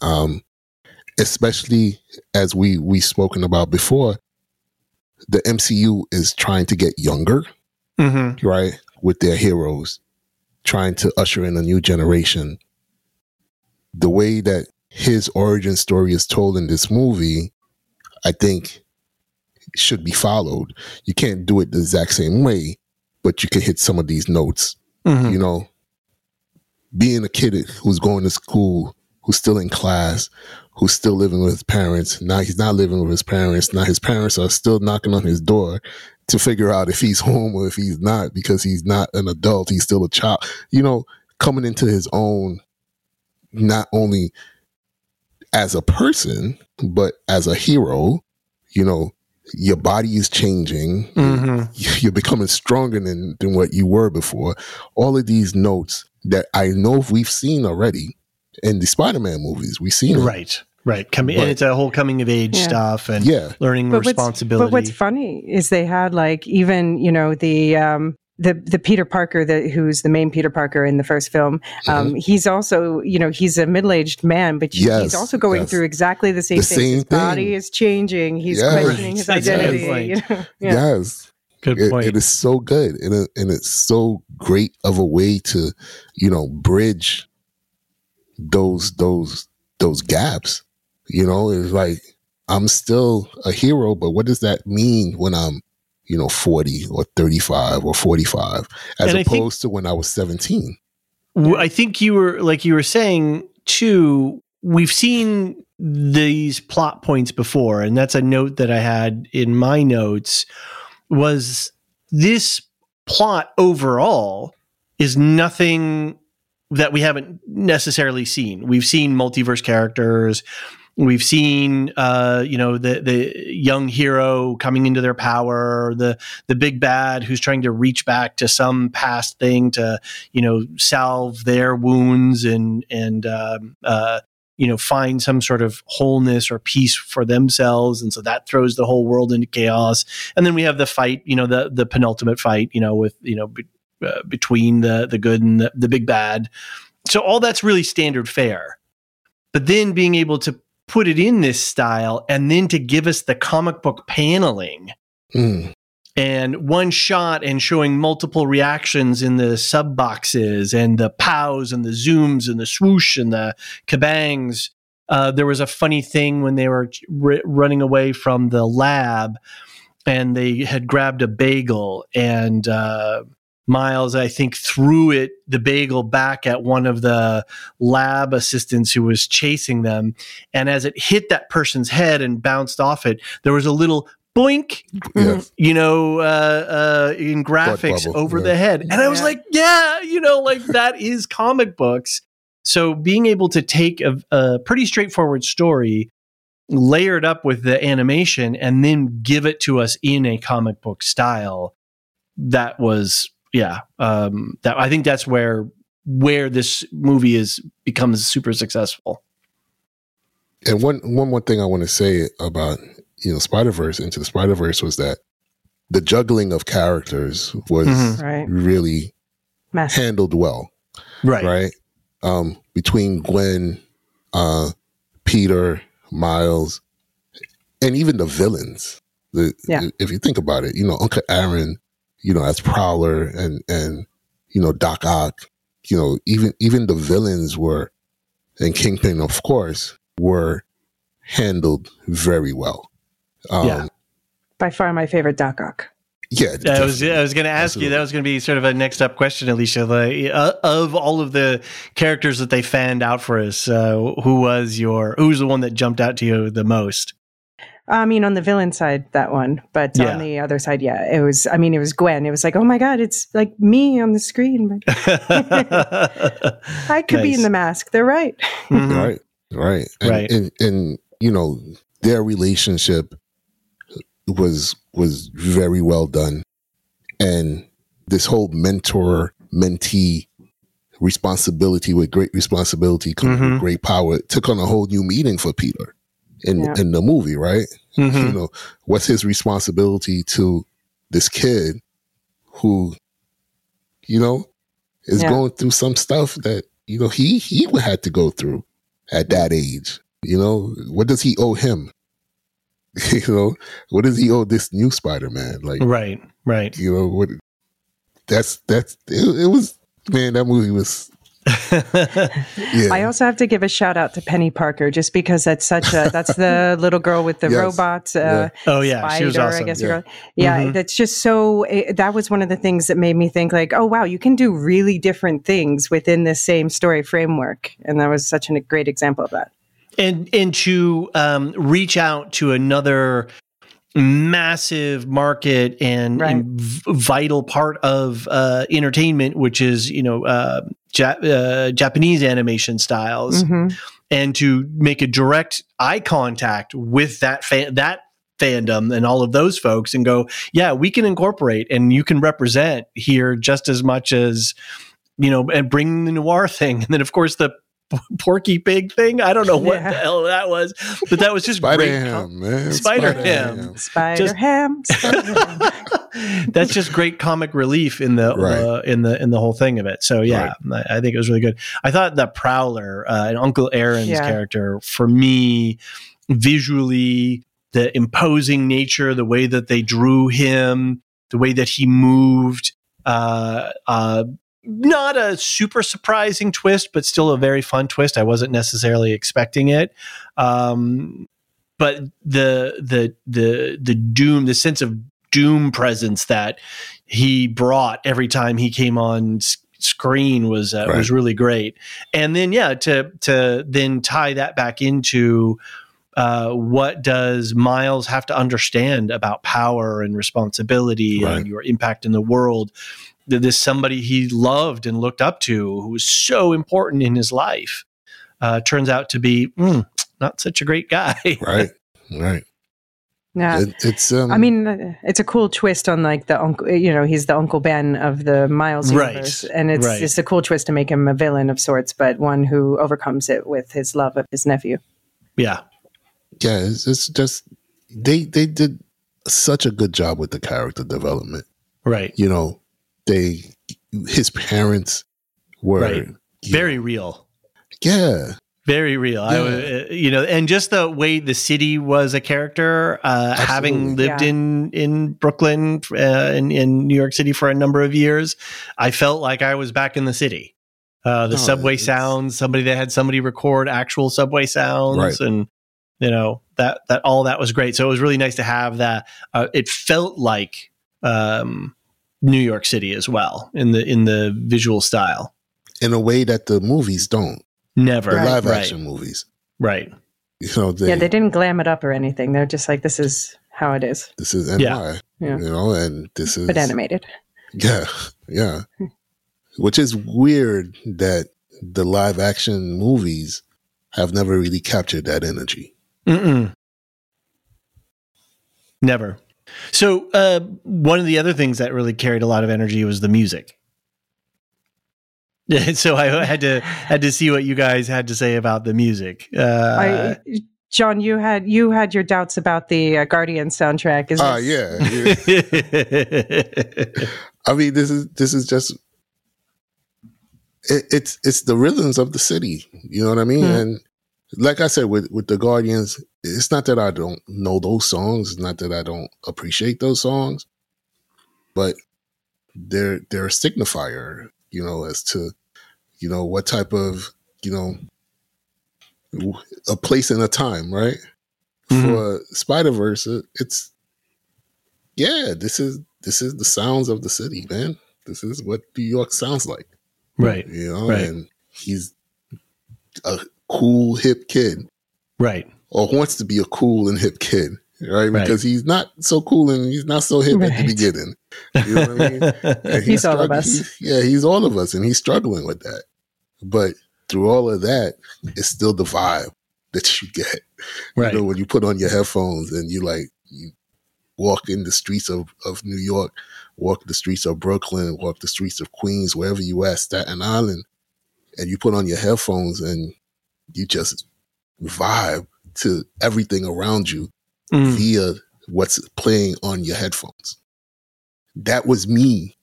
Especially as we spoken about before, the MCU is trying to get younger. Right, with their heroes, trying to usher in a new generation. The way that his origin story is told in this movie, I think, should be followed. You can't do it the exact same way, but you can hit some of these notes. You know, being a kid who's going to school, who's still in class, who's still living with his parents. Now he's not living with his parents. Now his parents are still knocking on his door to figure out if he's home or if he's not, because he's not an adult. He's still a child, you know, coming into his own, not only as a person, but as a hero. You know, your body is changing. You're becoming stronger than what you were before. All of these notes that I know we've seen already in the Spider-Man movies. We've seen it. Right. And it's a whole coming of age stuff and learning responsibility. But what's funny is they had like even, you know, the Peter Parker who's the main Peter Parker in the first film. He's also, you know, he's a middle-aged man, but he's also going through exactly the same thing. His body is changing. He's questioning his identity. You know? Yes. Good point. It is so good. And it's so great of a way to, you know, bridge those gaps. You know, it's like, I'm still a hero, but what does that mean when I'm, you know, 40 or 35 or 45, as opposed to when I was 17? I think you were saying too, we've seen these plot points before, and that's a note that I had in my notes, was this plot overall is nothing that we haven't necessarily seen. We've seen multiverse characters. We've seen, you know, the young hero coming into their power, the big bad who's trying to reach back to some past thing to, you know, salve their wounds and you know, find some sort of wholeness or peace for themselves. And so that throws the whole world into chaos. And then we have the fight, you know, the penultimate fight, you know, with, you know, between the good and the big bad. So all that's really standard fare. But then being able to put it in this style and then to give us the comic book paneling and one shot and showing multiple reactions in the sub boxes and the pows and the zooms and the swoosh and the kabangs. There was a funny thing when they were running away from the lab and they had grabbed a bagel and Miles, I think, threw the bagel back at one of the lab assistants who was chasing them. And as it hit that person's head and bounced off it, there was a little boink, you know, in graphics over the head. And I was like, yeah, you know, like that is comic books. So being able to take a pretty straightforward story, layer it up with the animation, and then give it to us in a comic book style, that was... that I think that's where this movie becomes super successful. And one more thing I want to say about, you know, Spider-Verse, Into the Spider-Verse, was that the juggling of characters was really handled well. Right. Between Gwen, Peter, Miles, and even the villains. If you think about it, Uncle Aaron, as Prowler and Doc Ock, even the villains were, and Kingpin, of course, were handled very well. By far my favorite Doc Ock. Yeah, I was going to ask you. That was going to be sort of a next up question, Alicia. Of all of the characters that they fanned out for us, who's the one that jumped out to you the most? I mean, on the villain side, that one, but on the other side, it was Gwen. It was like, oh my God, it's like me on the screen. I could be in the mask. They're right. Mm-hmm. Right. And their relationship was very well done. And this whole mentor-mentee responsibility, with great responsibility comes with great power, took on a whole new meaning for Peter in the movie, right? Mm-hmm. What's his responsibility to this kid who, is going through some stuff that, he would have to go through at that age. What does he owe him? What does he owe this new Spider-Man? Like, right. What? It was, man. That movie was. I also have to give a shout out to Penny Parker, just because that's the little girl with the robot. Spider, she was awesome. I guess that's just so. That was one of the things that made me think, like, oh wow, you can do really different things within the same story framework, and that was such a great example of that. And to reach out to another massive market and vital part of entertainment, which is Japanese animation styles, and to make a direct eye contact with that fandom and all of those folks, and go, we can incorporate and you can represent here just as much as and bring the noir thing, and then of course the Porky Pig thing. I don't know what the hell that was, but that was just Spider-Ham, man. Spider-Ham. That's just great comic relief in the in the whole thing of it. So I think it was really good. I thought that Prowler and Uncle Aaron's character, for me, visually, the imposing nature, the way that they drew him, the way that he moved, not a super surprising twist, but still a very fun twist. I wasn't necessarily expecting it. But the doom, the sense of doom presence that he brought every time he came on screen was really great. And then to then tie that back into what does Miles have to understand about power and responsibility and your impact in the world. This somebody he loved and looked up to, who was so important in his life, turns out to be not such a great guy. Right. Yeah, it's. I mean, it's a cool twist on like the uncle. He's the Uncle Ben of the Miles universe, and it's a cool twist to make him a villain of sorts, but one who overcomes it with his love of his nephew. Yeah. It's just they did such a good job with the character development. Right. His parents were very real. Yeah. Very real. And just the way the city was a character, having lived in Brooklyn, in New York City for a number of years, I felt like I was back in the city. The subway sounds, somebody record actual subway sounds, and that all that was great. So it was really nice to have that. It felt like New York City as well in the visual style, in a way that the movies don't. Never. The live action movies. Right. They didn't glam it up or anything. They're just like, this is how it is. This is NY. Yeah. And this is. But animated. Yeah. Yeah. Which is weird that the live action movies have never really captured that energy. Never. So one of the other things that really carried a lot of energy was the music. So I had to see what you guys had to say about the music. John, you had your doubts about the Guardians soundtrack. Yeah. I mean, this is just it's the rhythms of the city. You know what I mean? And like I said, with the Guardians, it's not that I don't know those songs. It's not that I don't appreciate those songs, but they're a signifier, as to, what type of, a place and a time, right? For Spider-Verse, this is the sounds of the city, man. This is what New York sounds like. Right. Right. And he's a cool, hip kid. Right. Or wants to be a cool and hip kid, right? Because he's not so cool and he's not so hip at the beginning. You know what I mean? And he's all of us. He's all of us, and he's struggling with that. But through all of that, it's still the vibe that you get. Right. When you put on your headphones and you walk in the streets of New York, walk the streets of Brooklyn, walk the streets of Queens, wherever you at, Staten Island, and you put on your headphones and you just vibe to everything around you via what's playing on your headphones. That was me.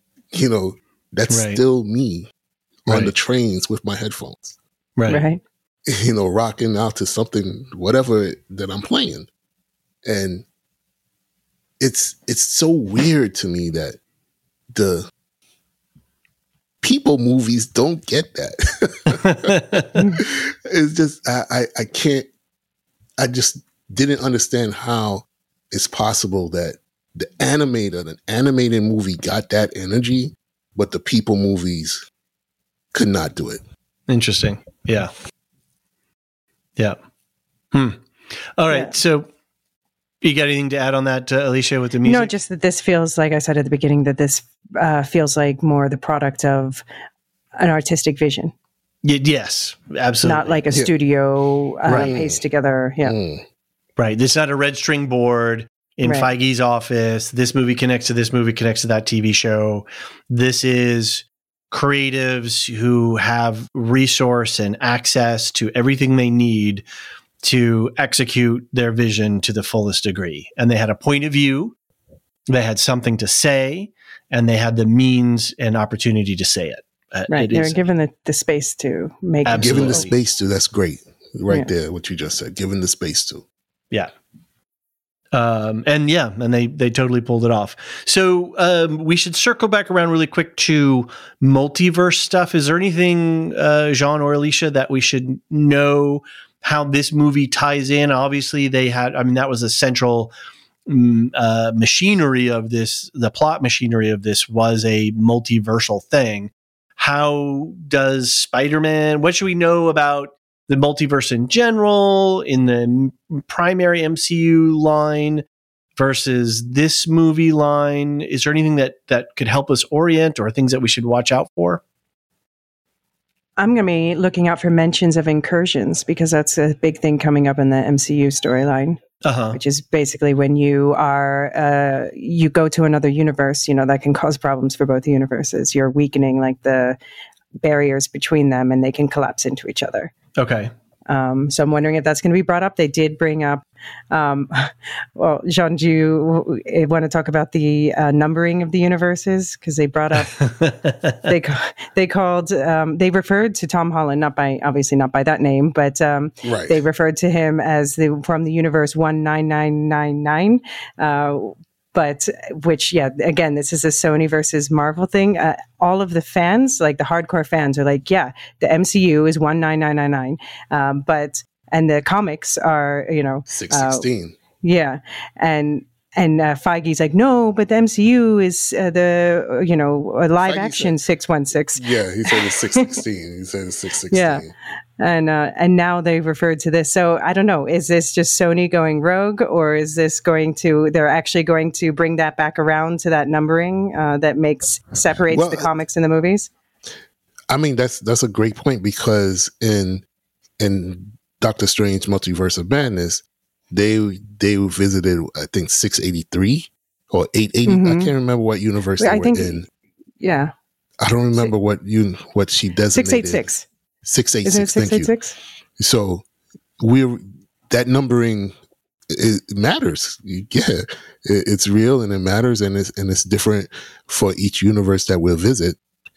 That's still me on the trains with my headphones. Right. Rocking out to something, whatever that I'm playing. And it's so weird to me that the people movies don't get that. It's just, I can't, I just didn't understand how it's possible that an animated movie got that energy, but the people movies could not do it. Interesting. Yeah. Yeah. All right. Yeah. So you got anything to add on that, Alicia, with the music? No, just that this feels, like I said at the beginning, that this feels like more the product of an artistic vision. Yes, absolutely. Not like a studio paced together. Yeah. Right. This is not a red string board in Feige's office. This movie connects to this movie, connects to that TV show. This is creatives who have resource and access to everything they need to execute their vision to the fullest degree. And they had a point of view, they had something to say, and they had the means and opportunity to say it. Right. They were given the space to make it. Given the space to, that's great. There, what you just said, given the space to. Yeah. And they totally pulled it off. So we should circle back around really quick to multiverse stuff. Is there anything, Jean or Alicia, that we should know how this movie ties in? Obviously, that was a central machinery of this. The plot machinery of this was a multiversal thing. How does Spider-Man, what should we know about the multiverse in general, in the primary MCU line versus this movie line? Is there anything that could help us orient, or things that we should watch out for? I'm going to be looking out for mentions of incursions, because that's a big thing coming up in the MCU storyline, which is basically when you go to another universe, that can cause problems for both the universes. You're weakening like the barriers between them, and they can collapse into each other. Okay. So I'm wondering if that's going to be brought up. They did bring up, well, Jean, do you want to talk about the numbering of the universes? Because they brought up, they referred to Tom Holland, not by that name, but they referred to him as from the universe 19999. But again, this is a Sony versus Marvel thing. All of the fans, like the hardcore fans, are like, yeah, the MCU is 19999. And the comics are, 616. And Feige's like, no, but the MCU is a live action 616. Yeah, he said it's 616. He said it's 616. Yeah. And now they've referred to this. So I don't know, is this just Sony going rogue, or is this they're actually going to bring that back around to that numbering that separates the comics and the movies? I mean, that's a great point, because in Doctor Strange Multiverse of Madness, they visited, I think, 683 or 880. I can't remember what universe they were in. Yeah. I don't remember what she designated. 686. 686. Isn't it 686? So that numbering, it matters. Yeah, it's real and it matters, and it's different for each universe that we'll visit.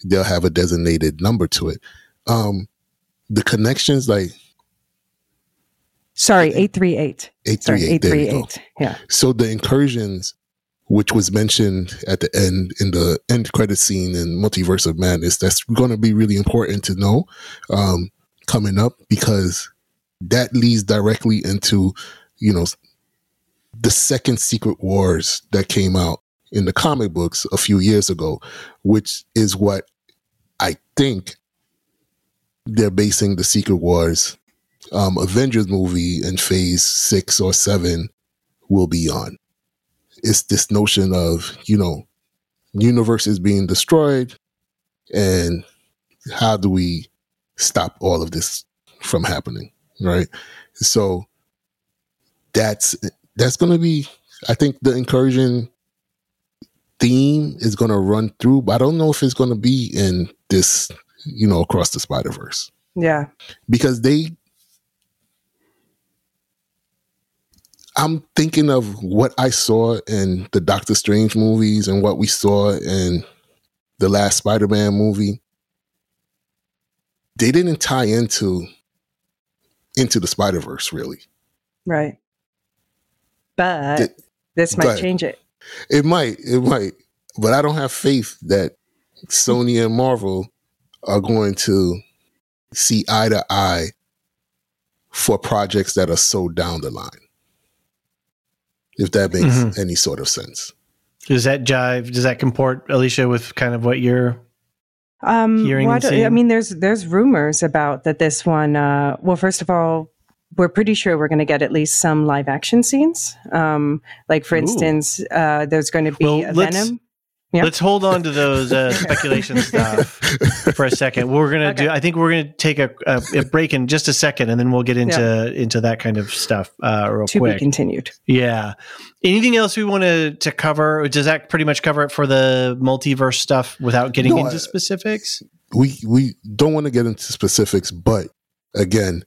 they'll have a designated number to it. The connections, like, sorry, 838. 838. There you go. Yeah. So the incursions, which was mentioned at the end in the end credit scene in Multiverse of Madness, that's going to be really important to know coming up, because that leads directly into, you know, the second Secret Wars that came out in the comic books a few years ago, which is what I think they're basing the Secret Wars Avengers movie in phase 6 or 7 will be on. It's this notion of, you know, universes being destroyed, and how do we stop all of this from happening, right? So that's going to be, I think the incursion theme is going to run through, but I don't know if it's going to be in this, you know, Across the Spider-Verse. Yeah. Because I'm thinking of what I saw in the Doctor Strange movies and what we saw in the last Spider-Man movie. They didn't tie into the Spider-Verse, really. Right. But this might change it. It might. But I don't have faith that Sony and Marvel are going to see eye to eye for projects that are so down the line. If that makes any sort of sense. Does that jive? Does that comport, Alicia, with kind of what you're hearing and seeing? I mean, there's rumors about that this one, well, first of all, we're pretty sure we're going to get at least some live action scenes. Like, for instance, there's going to be a Venom. Yeah. Let's hold on to those speculation stuff for a second. We're gonna do. I think we're gonna take a break in just a second, and then we'll get into that kind of stuff real to quick. To be continued. Yeah. Anything else we wanted to cover? Does that pretty much cover it for the multiverse stuff without getting into specifics? We don't want to get into specifics, but again,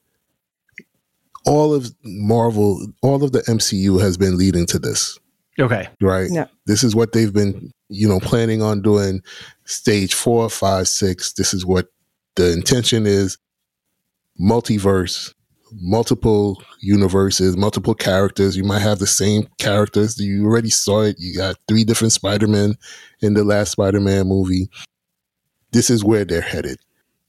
all of Marvel, all of the MCU has been leading to this. Okay. Right. Yeah. This is what they've been, you know, planning on doing. Stage 4, 5, 6. This is what the intention is. Multiverse, multiple universes, multiple characters. You might have the same characters. You already saw it. You got 3 different Spider-Men in the last Spider-Man movie. This is where they're headed.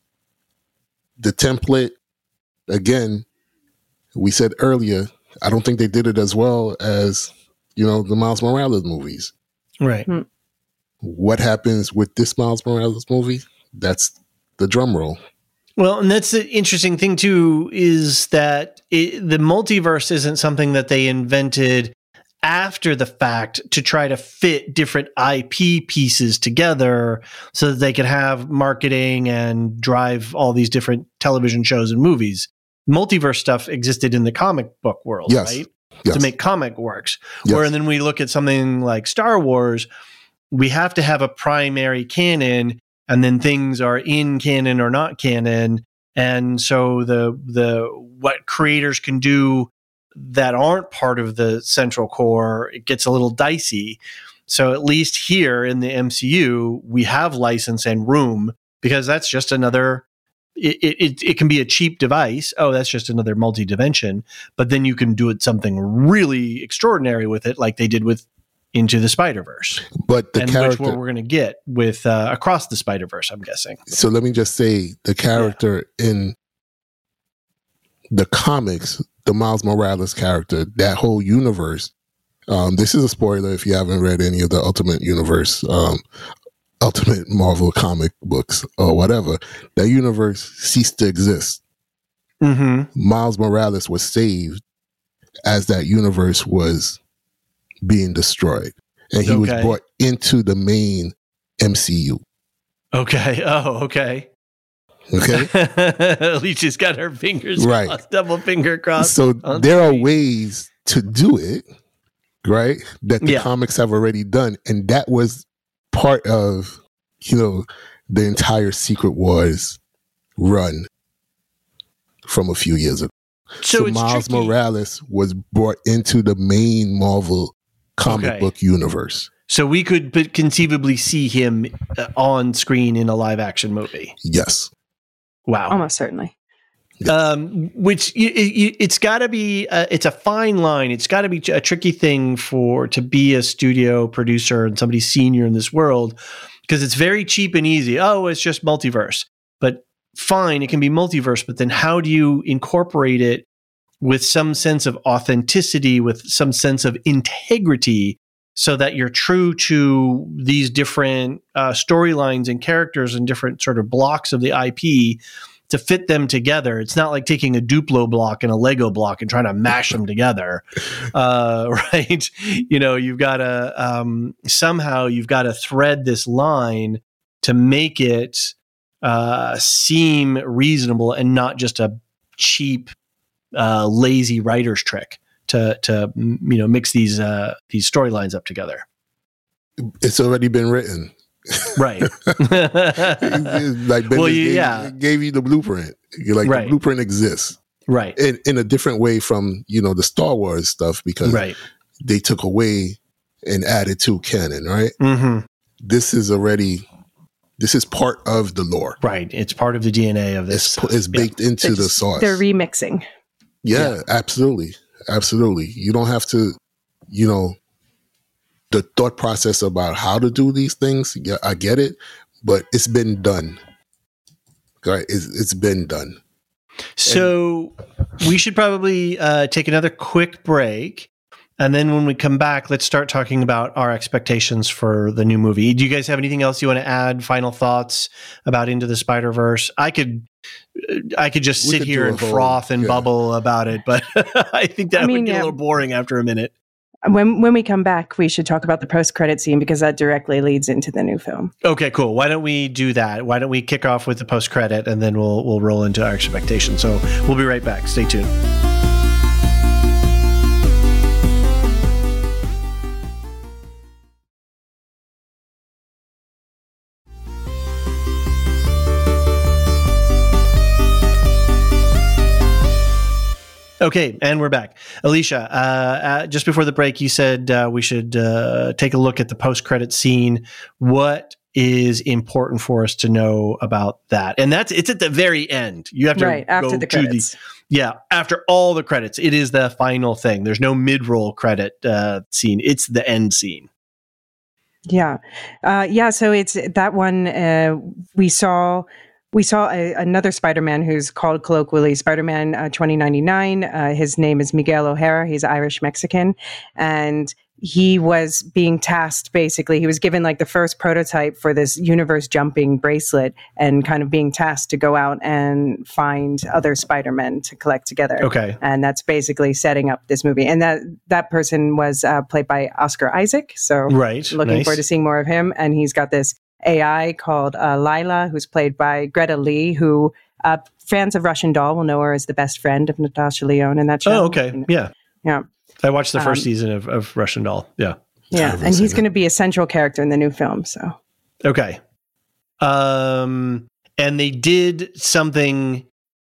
The template, again, we said earlier, I don't think they did it as well as, you know, the Miles Morales movies. Right. What happens with this Miles Morales movie? That's the drum roll. Well, and that's the interesting thing, too, is that the multiverse isn't something that they invented after the fact to try to fit different IP pieces together so that they could have marketing and drive all these different television shows and movies. Multiverse stuff existed in the comic book world, right? Yes. To make comic works. Yes. Where then we look at something like Star Wars, we have to have a primary canon, and then things are in canon or not canon. And so the what creators can do that aren't part of the central core, it gets a little dicey. So at least here in the MCU, we have license and room, because that's just another. It can be a cheap device. Oh, that's just another multi-dimension. But then you can do it something really extraordinary with it, like they did with Into the Spider-Verse. But the character, which we're going to get with Across the Spider-Verse, I'm guessing. So let me just say, the character in the comics, the Miles Morales character, that whole universe. This is a spoiler if you haven't read any of the Ultimate Universe. Ultimate Marvel comic books or whatever, that universe ceased to exist. Miles Morales was saved as that universe was being destroyed, and he was brought into the main MCU. Okay. Oh, okay. Okay. Alicia's got her fingers crossed, double finger crossed. So there are ways to do it, right? That the comics have already done, and that was part of, you know, the entire Secret Wars run from a few years ago. So Miles Morales was brought into the main Marvel comic book universe. So we could conceivably see him on screen in a live action movie. Yes. Wow. Almost certainly. Which it's got to be, it's a fine line. It's got to be a tricky thing to be a studio producer and somebody senior in this world, because it's very cheap and easy. Oh, it's just multiverse. But fine, it can be multiverse, but then how do you incorporate it with some sense of authenticity, with some sense of integrity, so that you're true to these different storylines and characters and different sort of blocks of the IP to fit them together? It's not like taking a Duplo block and a Lego block and trying to mash them together, right? You've got to somehow you've got to thread this line to make it seem reasonable and not just a cheap, lazy writer's trick to mix these storylines up together. It's already been written, right? Like Bendis gave you the blueprint. The blueprint exists, right? In a different way from the Star Wars stuff, because they took away and added to canon, right? Mm-hmm. This is part of the lore, right? It's part of the DNA of this. It's baked into the sauce. They're remixing. Yeah, absolutely. You don't have to, the thought process about how to do these things. Yeah, I get it, but it's been done. Right? It's been done. So we should probably take another quick break. And then when we come back, let's start talking about our expectations for the new movie. Do you guys have anything else you want to add? Final thoughts about Into the Spider-Verse? I could just sit here and froth and bubble about it, but I think that would get a little boring after a minute. When we come back, we should talk about the post-credit scene, because that directly leads into the new film. Okay, cool. Why don't we do that? Why don't we kick off with the post-credit, and then we'll roll into our expectations. So we'll be right back. Stay tuned. Okay, and we're back. Alicia, just before the break, you said we should take a look at the post-credit scene. What is important for us to know about that? And it's at the very end. You have to after the credits. After all the credits. It is the final thing. There's no mid-roll credit scene. It's the end scene. Yeah. So it's that one we saw another Spider-Man who's called colloquially Spider-Man 2099. His name is Miguel O'Hara. He's Irish-Mexican. And he was being tasked, basically. He was given the first prototype for this universe jumping bracelet and kind of being tasked to go out and find other Spider-Men to collect together. Okay. And that's basically setting up this movie. And that person was played by Oscar Isaac. So looking forward to seeing more of him. And he's got this AI called Lila, who's played by Greta Lee, who fans of Russian Doll will know her as the best friend of Natasha Lyonne in that show. Oh, okay. Yeah. I watched the first season of Russian Doll. Yeah. Yeah. And he's going to be a central character in the new film. So. Okay. And they did something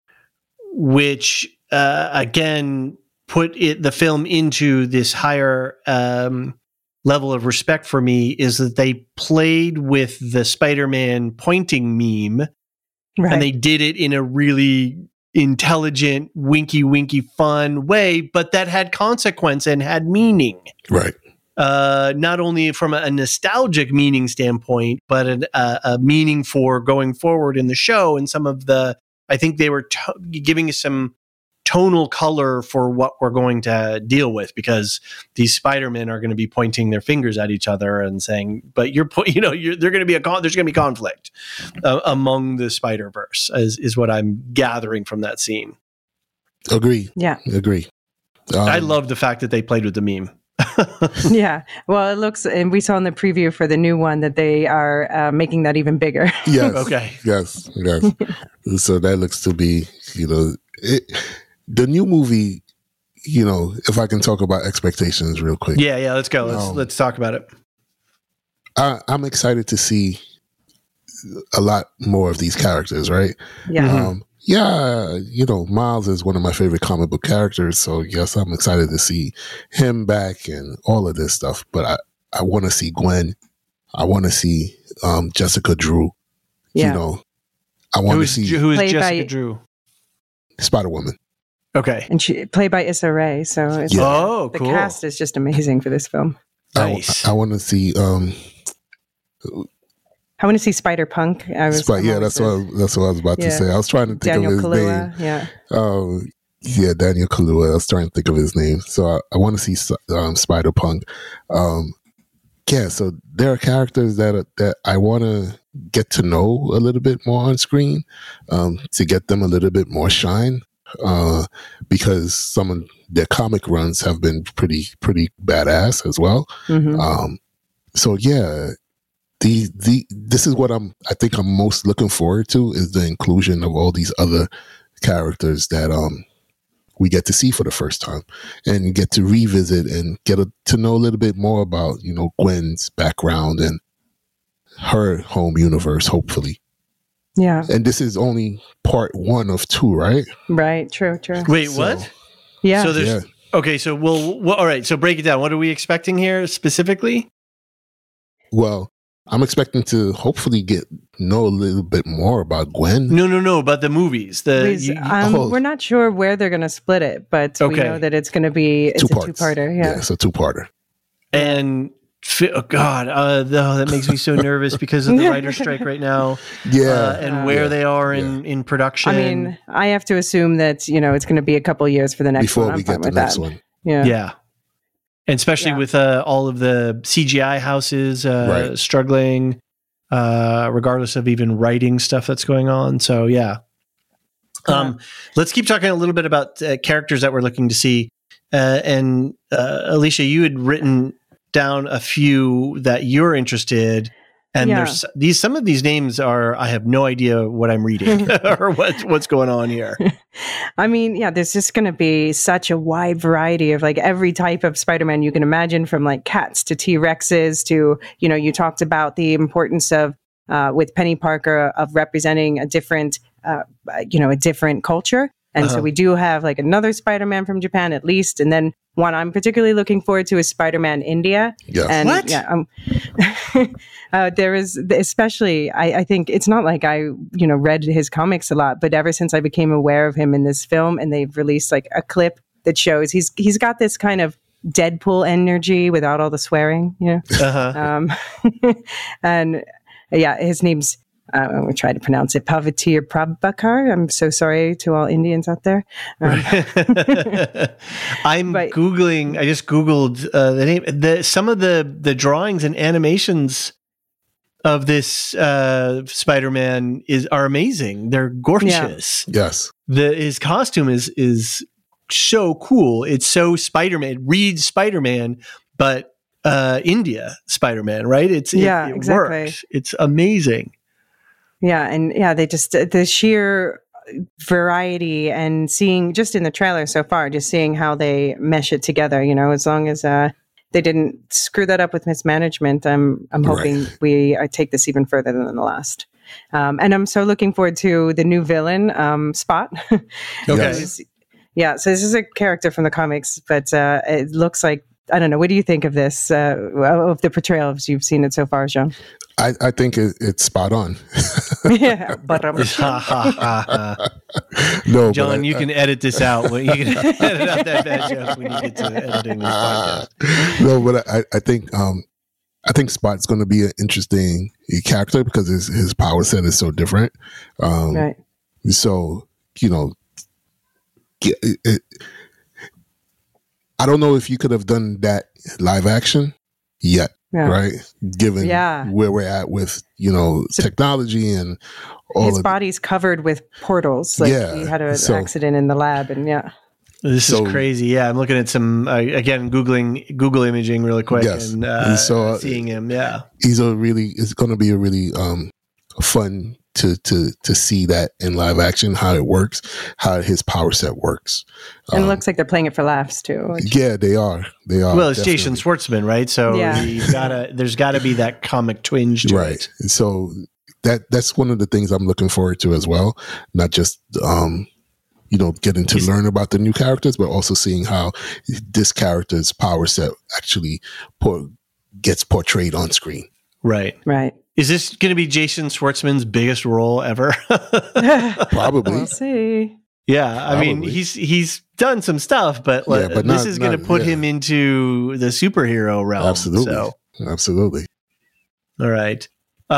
which, again, put the film into this higher level of respect for me, is that they played with the Spider-Man pointing meme, and they did it in a really intelligent, winky, fun way, but that had consequence and had meaning. Right. Not only from a nostalgic meaning standpoint, but a meaning for going forward in the show. And some of I think they were giving us some tonal color for what we're going to deal with, because these Spider-Men are going to be pointing their fingers at each other and saying, but there's going to be conflict among the Spider-Verse is what I'm gathering from that scene. Agree. Yeah. Agree. I love the fact that they played with the meme. Yeah. Well, it looks, and we saw in the preview for the new one that they are making that even bigger. Yes. Okay. Yes. So that looks to be, the new movie, if I can talk about expectations real quick. Yeah, let's go. Let's talk about it. I'm excited to see a lot more of these characters, right? Yeah. yeah, Miles is one of my favorite comic book characters. So yes, I'm excited to see him back and all of this stuff. But I want to see Gwen. I want to see Jessica Drew. Yeah. I want to see who is Played Jessica by- Drew. Spider-Woman. Okay. And she played by Issa Rae. So it's, Yeah. Oh, the cool. cast is just amazing for this film. Nice. I want to see. I want to see Spider-Punk. That's what I was about to say. I was trying to think Daniel of his Kaluuya. name. Yeah. Yeah, Daniel Kaluuya. I was trying to think of his name. So I want to see Spider-Punk. Yeah, so there are characters that I want to get to know a little bit more on screen, to get them a little bit more shine, because some of their comic runs have been pretty badass as well. Mm-hmm. So yeah, this is what I think I'm most looking forward to, is the inclusion of all these other characters that we get to see for the first time and get to revisit and get to know a little bit more about, Gwen's background and her home universe, hopefully. Yeah. And this is only part 1 of 2, right? Right. True. Wait, what? Yeah. So there's okay. So all right. So break it down. What are we expecting here specifically? Well, I'm expecting to hopefully know a little bit more about Gwen. No. About the movies. We're not sure where they're going to split it, but we know that it's going to be a two-parter. Yeah, it's a two-parter. And oh God, that makes me so nervous because of the writer's strike right now. Yeah, and where they are in production. I mean, I have to assume that it's going to be a couple years for the next before one. we get the next one. Yeah. And especially with all of the CGI houses struggling, regardless of even writing stuff that's going on. So, yeah. Let's keep talking a little bit about characters that we're looking to see. And Alicia, you had written down a few that you're interested. And there's some of these names I have no idea what I'm reading or what's going on here. I mean, there's just going to be such a wide variety of like every type of Spider-Man you can imagine, from like cats to T-Rexes to, you talked about the importance of, with Penny Parker, of representing a different culture. And so we do have like another Spider-Man from Japan at least. And then one I'm particularly looking forward to is Spider-Man India. Yes. And What? there is, especially, I think it's not like I, read his comics a lot, but ever since I became aware of him in this film, and they've released like a clip that shows he's got this kind of Deadpool energy without all the swearing, and his name's, I'm going to try to pronounce it, Pavatir Prabhakar. I'm so sorry to all Indians out there. Googling. I just Googled the name. Some of the drawings and animations of this Spider-Man are amazing. They're gorgeous. Yeah. Yes. His costume is so cool. It's so Spider-Man. Reed Spider-Man, but India Spider-Man, right? It exactly. works. It's amazing. Yeah, and they just the sheer variety, and seeing just in the trailer so far, just seeing how they mesh it together. As long as they didn't screw that up with mismanagement, I'm hoping we take this even further than the last. And I'm so looking forward to the new villain, Spot. Okay. So this is a character from the comics, but it looks like, I don't know. What do you think of this, of the portrayal as you've seen it so far, Jean? I think it's spot on. But No, John, you can edit this out. You can edit out that bad joke when you get to editing this podcast. No, but I think Spot's going to be an interesting character because his power set is so different. Right. So I don't know if you could have done that live action yet, right? Given where we're at with, technology and all his body's covered with portals. Like he had an accident in the lab, and This is crazy. Yeah, I'm looking at some, again, Google imaging really quick and seeing him. Yeah. It's going to be a really fun to see that in live action, how it works, how his power set works. And it looks like they're playing it for laughs too. Yeah, they are. Well, it's definitely Jason Schwartzman, right? So there's gotta be that comic twinge to it. So that's one of the things I'm looking forward to as well. Not just getting to learn about the new characters, but also seeing how this character's power set actually gets portrayed on screen. Right. Is this going to be Jason Schwartzman's biggest role ever? Probably. We'll see. Yeah, I mean, he's done some stuff, but this is going to put him into the superhero realm. Absolutely. All right.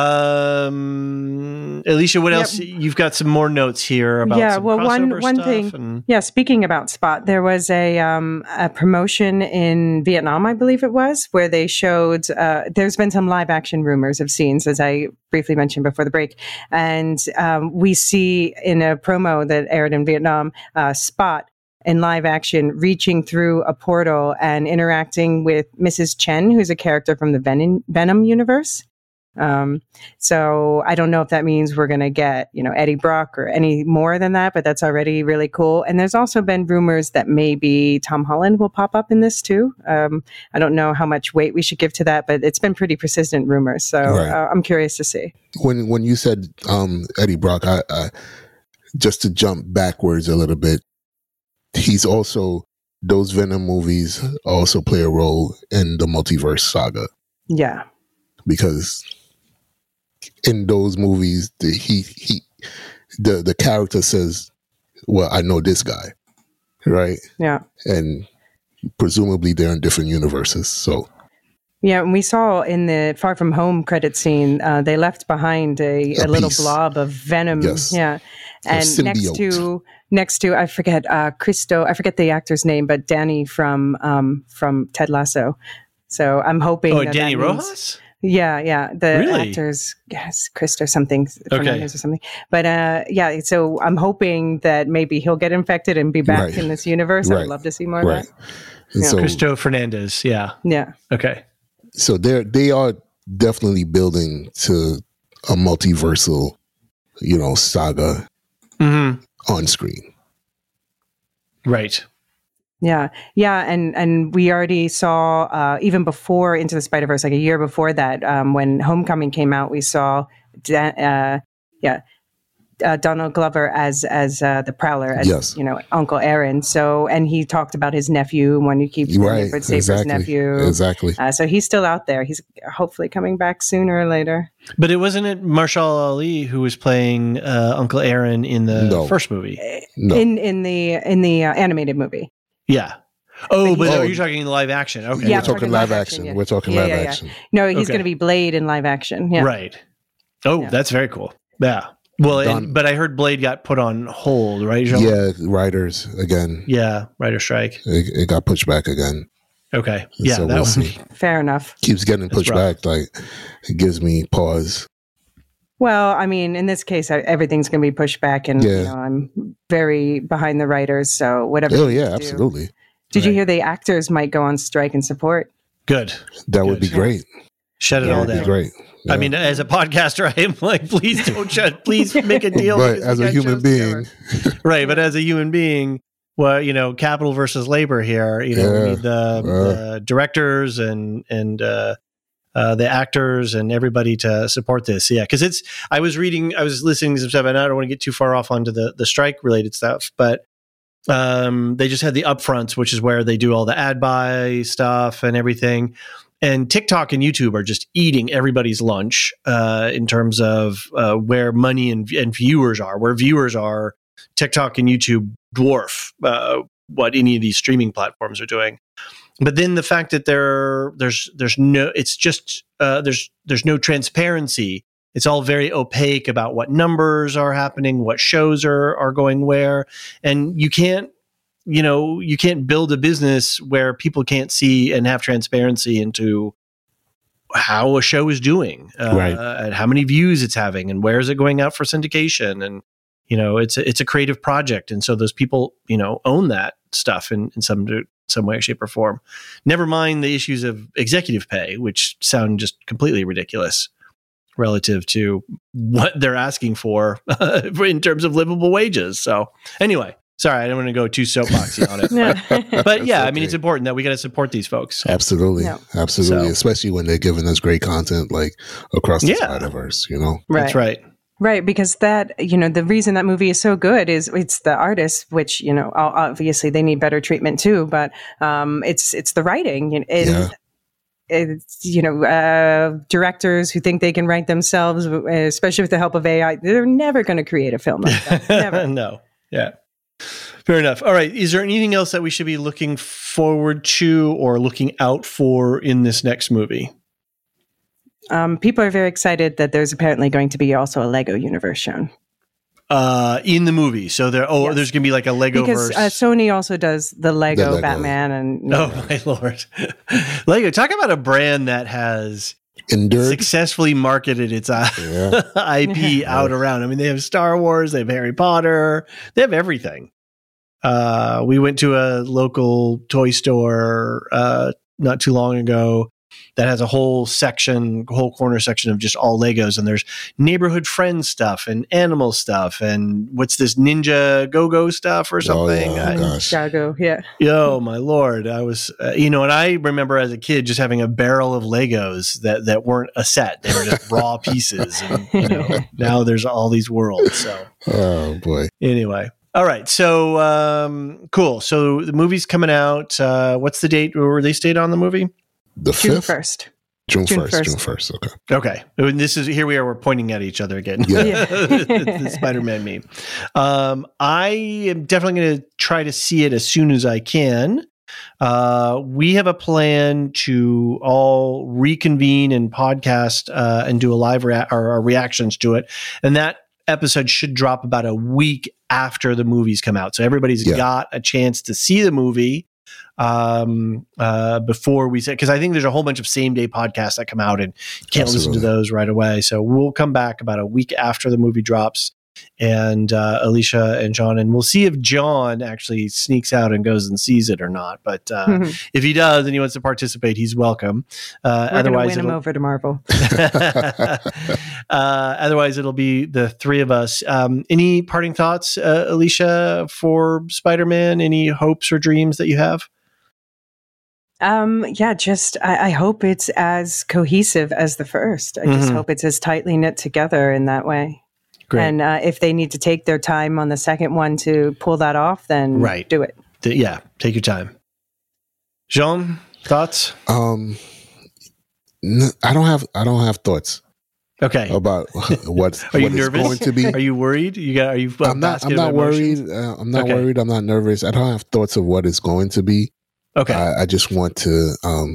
Alicia, what else? You've got some more notes here about some crossover one stuff thing. Speaking about Spot, there was a promotion in Vietnam, I believe it was, where they showed. There's been some live action rumors of scenes, as I briefly mentioned before the break, and we see in a promo that aired in Vietnam, Spot in live action reaching through a portal and interacting with Mrs. Chen, who's a character from the Venom universe. So I don't know if that means we're going to get, Eddie Brock or any more than that, but that's already really cool. And there's also been rumors that maybe Tom Holland will pop up in this too. I don't know how much weight we should give to that, but it's been pretty persistent rumors. So I'm curious to see. When you said Eddie Brock, I just to jump backwards a little bit, he's also, those Venom movies also play a role in the multiverse saga. Yeah. Because in those movies, the character says, well, I know this guy, right? Yeah. And presumably they're in different universes, so. Yeah, and we saw in the Far From Home credit scene, they left behind a little blob of venom. Yes. Yeah. And next to I forget the actor's name, but Danny from Ted Lasso. So I'm hoping Danny Rojas? Yeah. The actors, Chris or something, Fernandez or something. But so I'm hoping that maybe he'll get infected and be back in this universe. I'd love to see more of that. So, Cristo Fernandez, yeah. Okay. So they are definitely building to a multiversal, saga on screen. Right. Yeah. And we already saw, even before Into the Spider-Verse, like a year before that, when Homecoming came out, we saw, Donald Glover as the Prowler, as Uncle Aaron. So, and he talked about his nephew, one who keeps Edward Saber's nephew. Exactly. So he's still out there. He's hopefully coming back sooner or later. But it wasn't Marshall Ali who was playing Uncle Aaron in the first movie? No. In the animated movie. Yeah. But you're talking live action. Okay. Yeah, we're talking live action. Yeah. We're talking live action. No, he's going to be Blade in live action. Yeah. Right. That's very cool. Yeah. Well, but I heard Blade got put on hold, right, Jean? Yeah, writers again. Yeah, writer strike. It got pushed back again. Okay. Yeah, so we'll see. Fair enough. Keeps getting pushed back. Like, it gives me pause. Well, I mean, in this case, everything's going to be pushed back, and I'm very behind the writers, so whatever. Oh, yeah, absolutely. Did you hear the actors might go on strike and support? Good. That would be great. Shut it all down. That would be great. Yeah. I mean, as a podcaster, I am like, please don't please make a deal. But as a human being. Right, but as a human being, well, capital versus labor here. We need the directors and the actors and everybody to support this. Yeah, because I was listening to some stuff, and I don't want to get too far off onto the strike related stuff, but they just had the upfronts, which is where they do all the ad buy stuff and everything. And TikTok and YouTube are just eating everybody's lunch in terms of where money and viewers are. Where viewers are, TikTok and YouTube dwarf what any of these streaming platforms are doing. But then the fact that there's no transparency. It's all very opaque about what numbers are happening, what shows are going where, and you can't build a business where people can't see and have transparency into how a show is doing, and how many views it's having, and where is it going out for syndication, and it's a creative project, and so those people own that stuff in some way, shape, or form. Never mind the issues of executive pay, which sound just completely ridiculous relative to what they're asking for in terms of livable wages. So anyway. Sorry, I don't want to go too soapboxy on it. But yeah, I mean, it's important that we got to support these folks. Absolutely. Yeah. Absolutely. So. Especially when they're giving us great content like across the Spider-Verse, you know? Right. That's right. Right, because that, the reason that movie is so good is it's the artists, which, obviously they need better treatment too, but it's the writing. It's, directors who think they can write themselves, especially with the help of AI, they're never going to create a film like that. Never. No. Yeah. Fair enough. All right. Is there anything else that we should be looking forward to or looking out for in this next movie? People are very excited that there's apparently going to be also a Lego universe shown. In the movie. So there's going to be like a Lego because Sony also does the Lego Batman. And oh my Lord. Lego, talk about a brand that has successfully marketed its IP out around. I mean, they have Star Wars, they have Harry Potter, they have everything. We went to a local toy store not too long ago that has a whole corner section of just all Legos, and there's neighborhood friend stuff and animal stuff and what's this Ninja Go-Go stuff or something. Ninjago, yeah. Oh my Lord. I was, and I remember as a kid just having a barrel of Legos that weren't a set. They were just raw pieces. And, now there's all these worlds. So, oh boy. Anyway. All right. So, cool. So the movie's coming out. What's the date or release date on the movie? The 5th? June 1st. June 1st. Okay. Okay. And here we are. We're pointing at each other again. Yeah. The Spider-Man meme. I am definitely going to try to see it as soon as I can. We have a plan to all reconvene and podcast and do a live our reactions to it. And that episode should drop about a week after the movies come out. So everybody's got a chance to see the movie before we say, because I think there's a whole bunch of same day podcasts that come out and you can't listen to those right away. So we'll come back about a week after the movie drops, and Alicia and John, and we'll see if John actually sneaks out and goes and sees it or not. But if he does and he wants to participate, he's welcome. Otherwise, win him over to Marvel. Otherwise, it'll be the three of us. Any parting thoughts, Alicia, for Spider-Man? Any hopes or dreams that you have? I hope it's as cohesive as the first. I just hope it's as tightly knit together in that way. Great. And if they need to take their time on the second one to pull that off, then do it. Take your time. Jean, thoughts? I don't have thoughts. Okay. About what are you what nervous? Going to be. Are you worried? I'm not worried. I'm not worried. I'm not nervous. I don't have thoughts of what it's going to be. Okay. I just want to.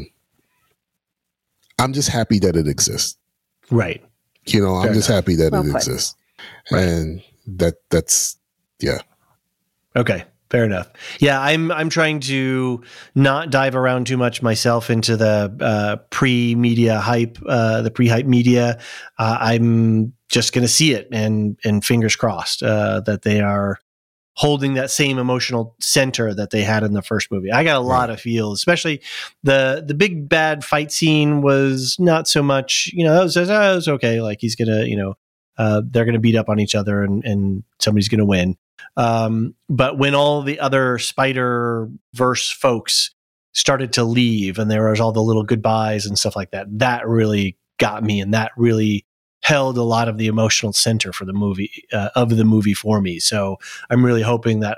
I'm just happy that it exists. Right. I'm just happy that it exists. Right. And that's. Okay. Fair enough. Yeah, I'm trying to not dive around too much myself into the pre-media hype, the pre-hype media. I'm just going to see it and fingers crossed that they are holding that same emotional center that they had in the first movie. I got a lot of feels, especially the big bad fight scene was not so much. It was okay. Like he's gonna, they're gonna beat up on each other and somebody's gonna win. But when all the other Spider-Verse folks started to leave and there was all the little goodbyes and stuff like that, that really got me. And that really held a lot of the emotional center for the movie, for me. So I'm really hoping that,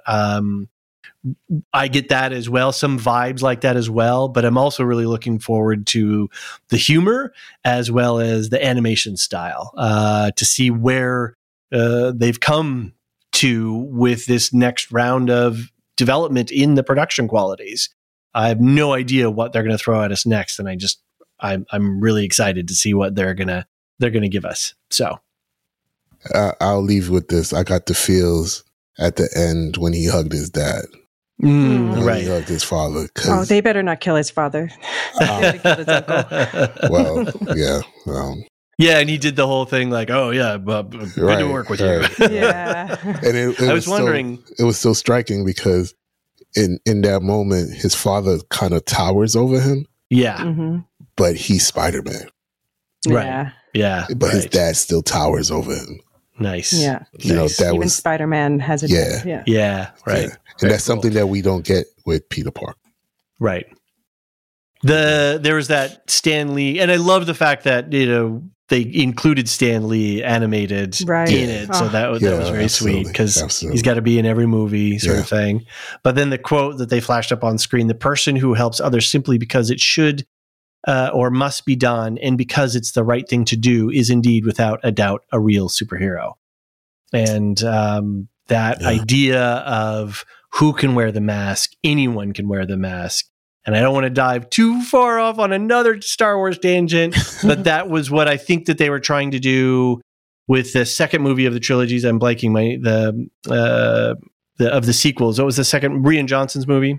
I get that as well, some vibes like that as well, but I'm also really looking forward to the humor as well as the animation style, to see where, they've come to with this next round of development in the production qualities. I have no idea what they're going to throw at us next, and I'm really excited to see what they're gonna give us. So I'll leave with this. I got the feels at the end when he hugged his dad. Right. He hugged his father. They better not kill his father. They kill his uncle. Well, yeah. Yeah, and he did the whole thing like, "Oh yeah, good to work with you." Yeah, and I was wondering. It was so striking because in that moment, his father kind of towers over him. Yeah, but he's Spider-Man. Right. Yeah, but his dad still towers over him. Nice. Yeah. You know, that Even was Spider-Man has a Yeah. Yeah, right. Yeah. And that's something that we don't get with Peter Parker. Right. There was that Stan Lee, and I love the fact that, you know, they included Stan Lee animated in it. So that was very sweet, because he's got to be in every movie sort of thing. But then the quote that they flashed up on screen, the person who helps others simply because it should or must be done, and because it's the right thing to do, is indeed without a doubt a real superhero. And that idea of who can wear the mask, anyone can wear the mask. And I don't want to dive too far off on another Star Wars tangent, but that was what I think that they were trying to do with the second movie of the trilogies. I'm blanking of the sequels. What was the second? Rian Johnson's movie?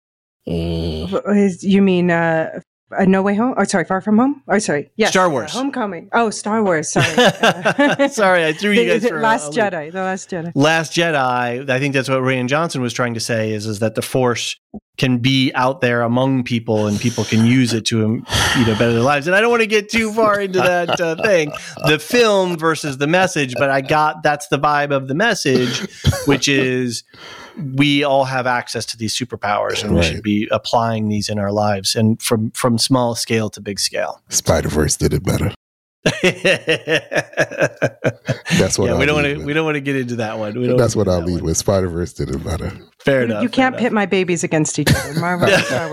You mean No Way Home? Oh, sorry, Far From Home? Oh, sorry. Yes. Star Wars. Homecoming. Oh, Star Wars. Sorry. Sorry, I threw you guys for Last Jedi. The Last Jedi. Last Jedi. I think that's what Rian Johnson was trying to say is that the Force can be out there among people, and people can use it to, better their lives. And I don't want to get too far into that thing, the film versus the message, but that's the vibe of the message, which is we all have access to these superpowers, and we should be applying these in our lives, and from small scale to big scale. Spider-Verse did it better. That's what we don't want to get into that one. That's what I'll lead with. Spider-Verse did it better. Fair enough. You can't pit my babies against each other. Marvel and Star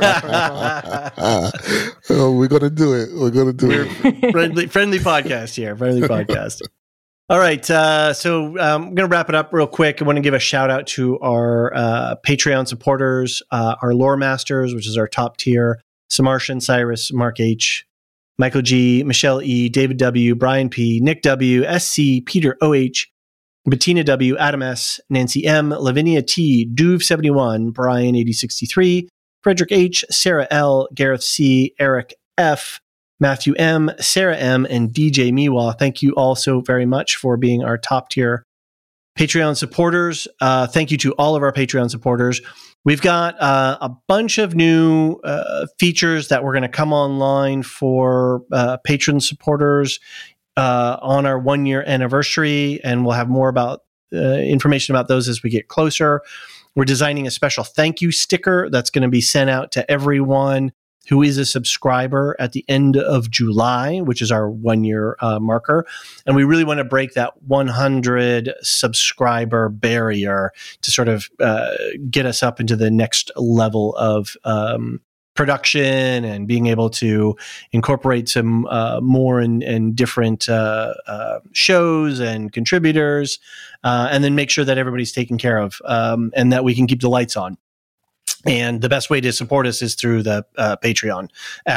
Wars. We're gonna do it. Friendly podcast here. Friendly podcast. All right, so I'm going to wrap it up real quick. I want to give a shout out to our Patreon supporters, our Lore Masters, which is our top tier: Samartian, Cyrus, Mark H, Michael G, Michelle E, David W, Brian P, Nick W, SC, Peter OH, Bettina W, Adam S, Nancy M, Lavinia T, Duve71, Brian 8063, Frederick H, Sarah L, Gareth C, Eric F, Matthew M, Sarah M, and DJ Miwa. Thank you all so very much for being our top tier Patreon supporters. Thank you to all of our Patreon supporters. We've got a bunch of new features that we're going to come online for patron supporters on our 1 year anniversary, and we'll have more about information about those as we get closer. We're designing a special thank you sticker that's going to be sent out to everyone who is a subscriber at the end of July, which is our 1 year marker. And we really want to break that 100 subscriber barrier to sort of get us up into the next level of production and being able to incorporate some more and different shows and contributors, and then make sure that everybody's taken care of, and that we can keep the lights on. And the best way to support us is through the Patreon.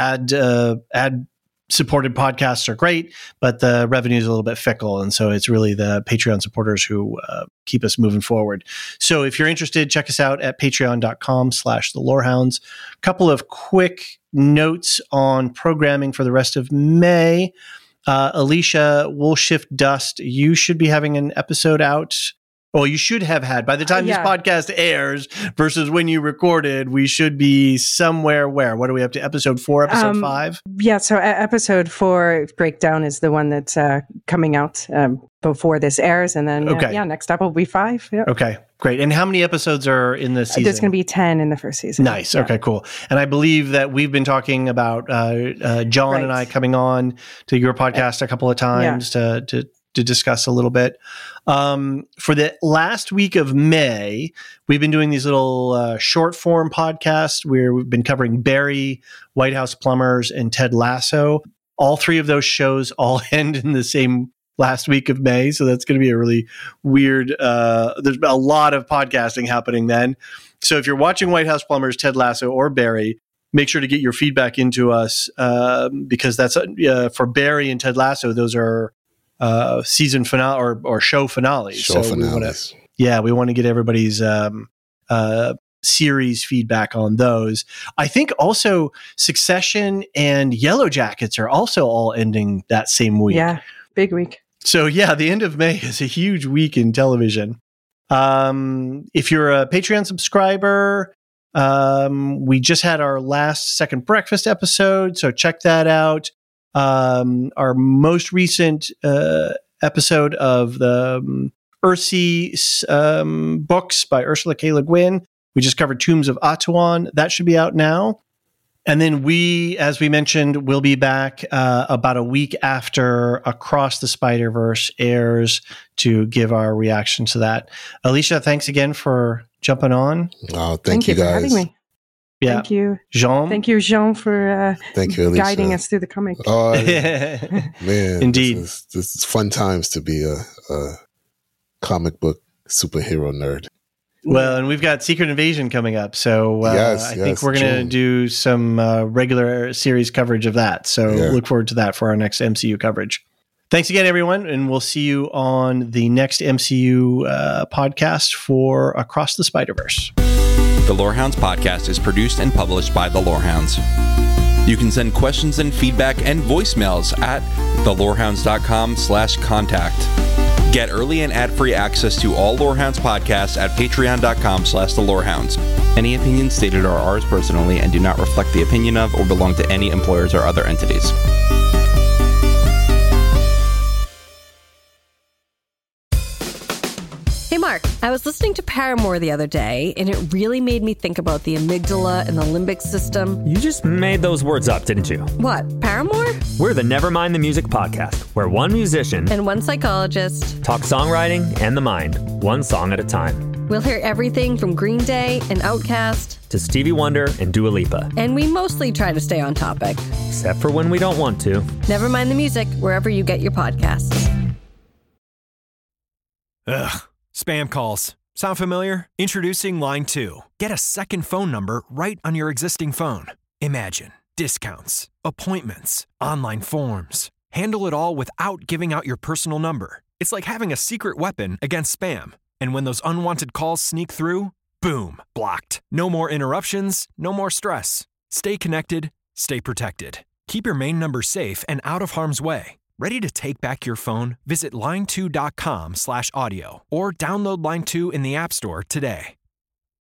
Ad supported podcasts are great, but the revenue is a little bit fickle. And so it's really the Patreon supporters who keep us moving forward. So if you're interested, check us out at patreon.com/thelorehounds. A couple of quick notes on programming for the rest of May. Alicia, Woolshift Dust, you should be having an episode out. Well, you should have had, by the time this podcast airs versus when you recorded, we should be somewhere where? What are we up to? Episode 4, episode 5? Yeah, so episode 4 breakdown is the one that's coming out before this airs. And then, next up will be 5. Yep. Okay, great. And how many episodes are in the season? There's going to be 10 in the first season. Nice. Yeah. Okay, cool. And I believe that we've been talking about John and I coming on to your podcast a couple of times to discuss a little bit. For the last week of May, we've been doing these little short form podcasts where we've been covering Barry, White House Plumbers, and Ted Lasso. All 3 of those shows all end in the same last week of May. So that's going to be a really weird, there's a lot of podcasting happening then. So if you're watching White House Plumbers, Ted Lasso, or Barry, make sure to get your feedback into us, because that's for Barry and Ted Lasso, those are season finale or show finales. Finales. We want to get everybody's series feedback on those. I think also Succession and Yellow Jackets are also all ending that same week. Yeah, big week. So the end of May is a huge week in television. If you're a Patreon subscriber, we just had our last Second Breakfast episode, so check that out. Our most recent episode of the Earthsea books by Ursula K. Le Guin. We just covered Tombs of Atuan. That should be out now. And then we, as we mentioned, will be back about a week after Across the Spider-Verse airs to give our reaction to that. Alicia, thanks again for jumping on. Oh, thank you guys for having me. Yeah. Thank you. Jean. Thank you, Jean, for thank you, Alicia, guiding us through the comic. Oh, man. Indeed. This is fun times to be a comic book superhero nerd. Well, and we've got Secret Invasion coming up, so I think we're going to do some regular series coverage of that. So look forward to that for our next MCU coverage. Thanks again, everyone, and we'll see you on the next MCU podcast for Across the Spider-Verse. The Lorehounds podcast is produced and published by The Lorehounds. You can send questions and feedback and voicemails at thelorehounds.com/contact. Get early and ad-free access to all Lorehounds podcasts at patreon.com/thelorehounds. Any opinions stated are ours personally and do not reflect the opinion of or belong to any employers or other entities. Hey Mark, I was listening to Paramore the other day, and it really made me think about the amygdala and the limbic system. You just made those words up, didn't you? What, Paramore? We're the Nevermind the Music podcast, where one musician and one psychologist talk songwriting and the mind, one song at a time. We'll hear everything from Green Day and Outkast to Stevie Wonder and Dua Lipa. And we mostly try to stay on topic. Except for when we don't want to. Nevermind the Music, wherever you get your podcasts. Ugh. Spam calls. Sound familiar? Introducing Line 2. Get a second phone number right on your existing phone. Imagine discounts, appointments, online forms. Handle it all without giving out your personal number. It's like having a secret weapon against spam. And when those unwanted calls sneak through, boom, blocked. No more interruptions, no more stress. Stay connected, stay protected. Keep your main number safe and out of harm's way. Ready to take back your phone? Visit line2.com/audio or download Line 2 in the App Store today.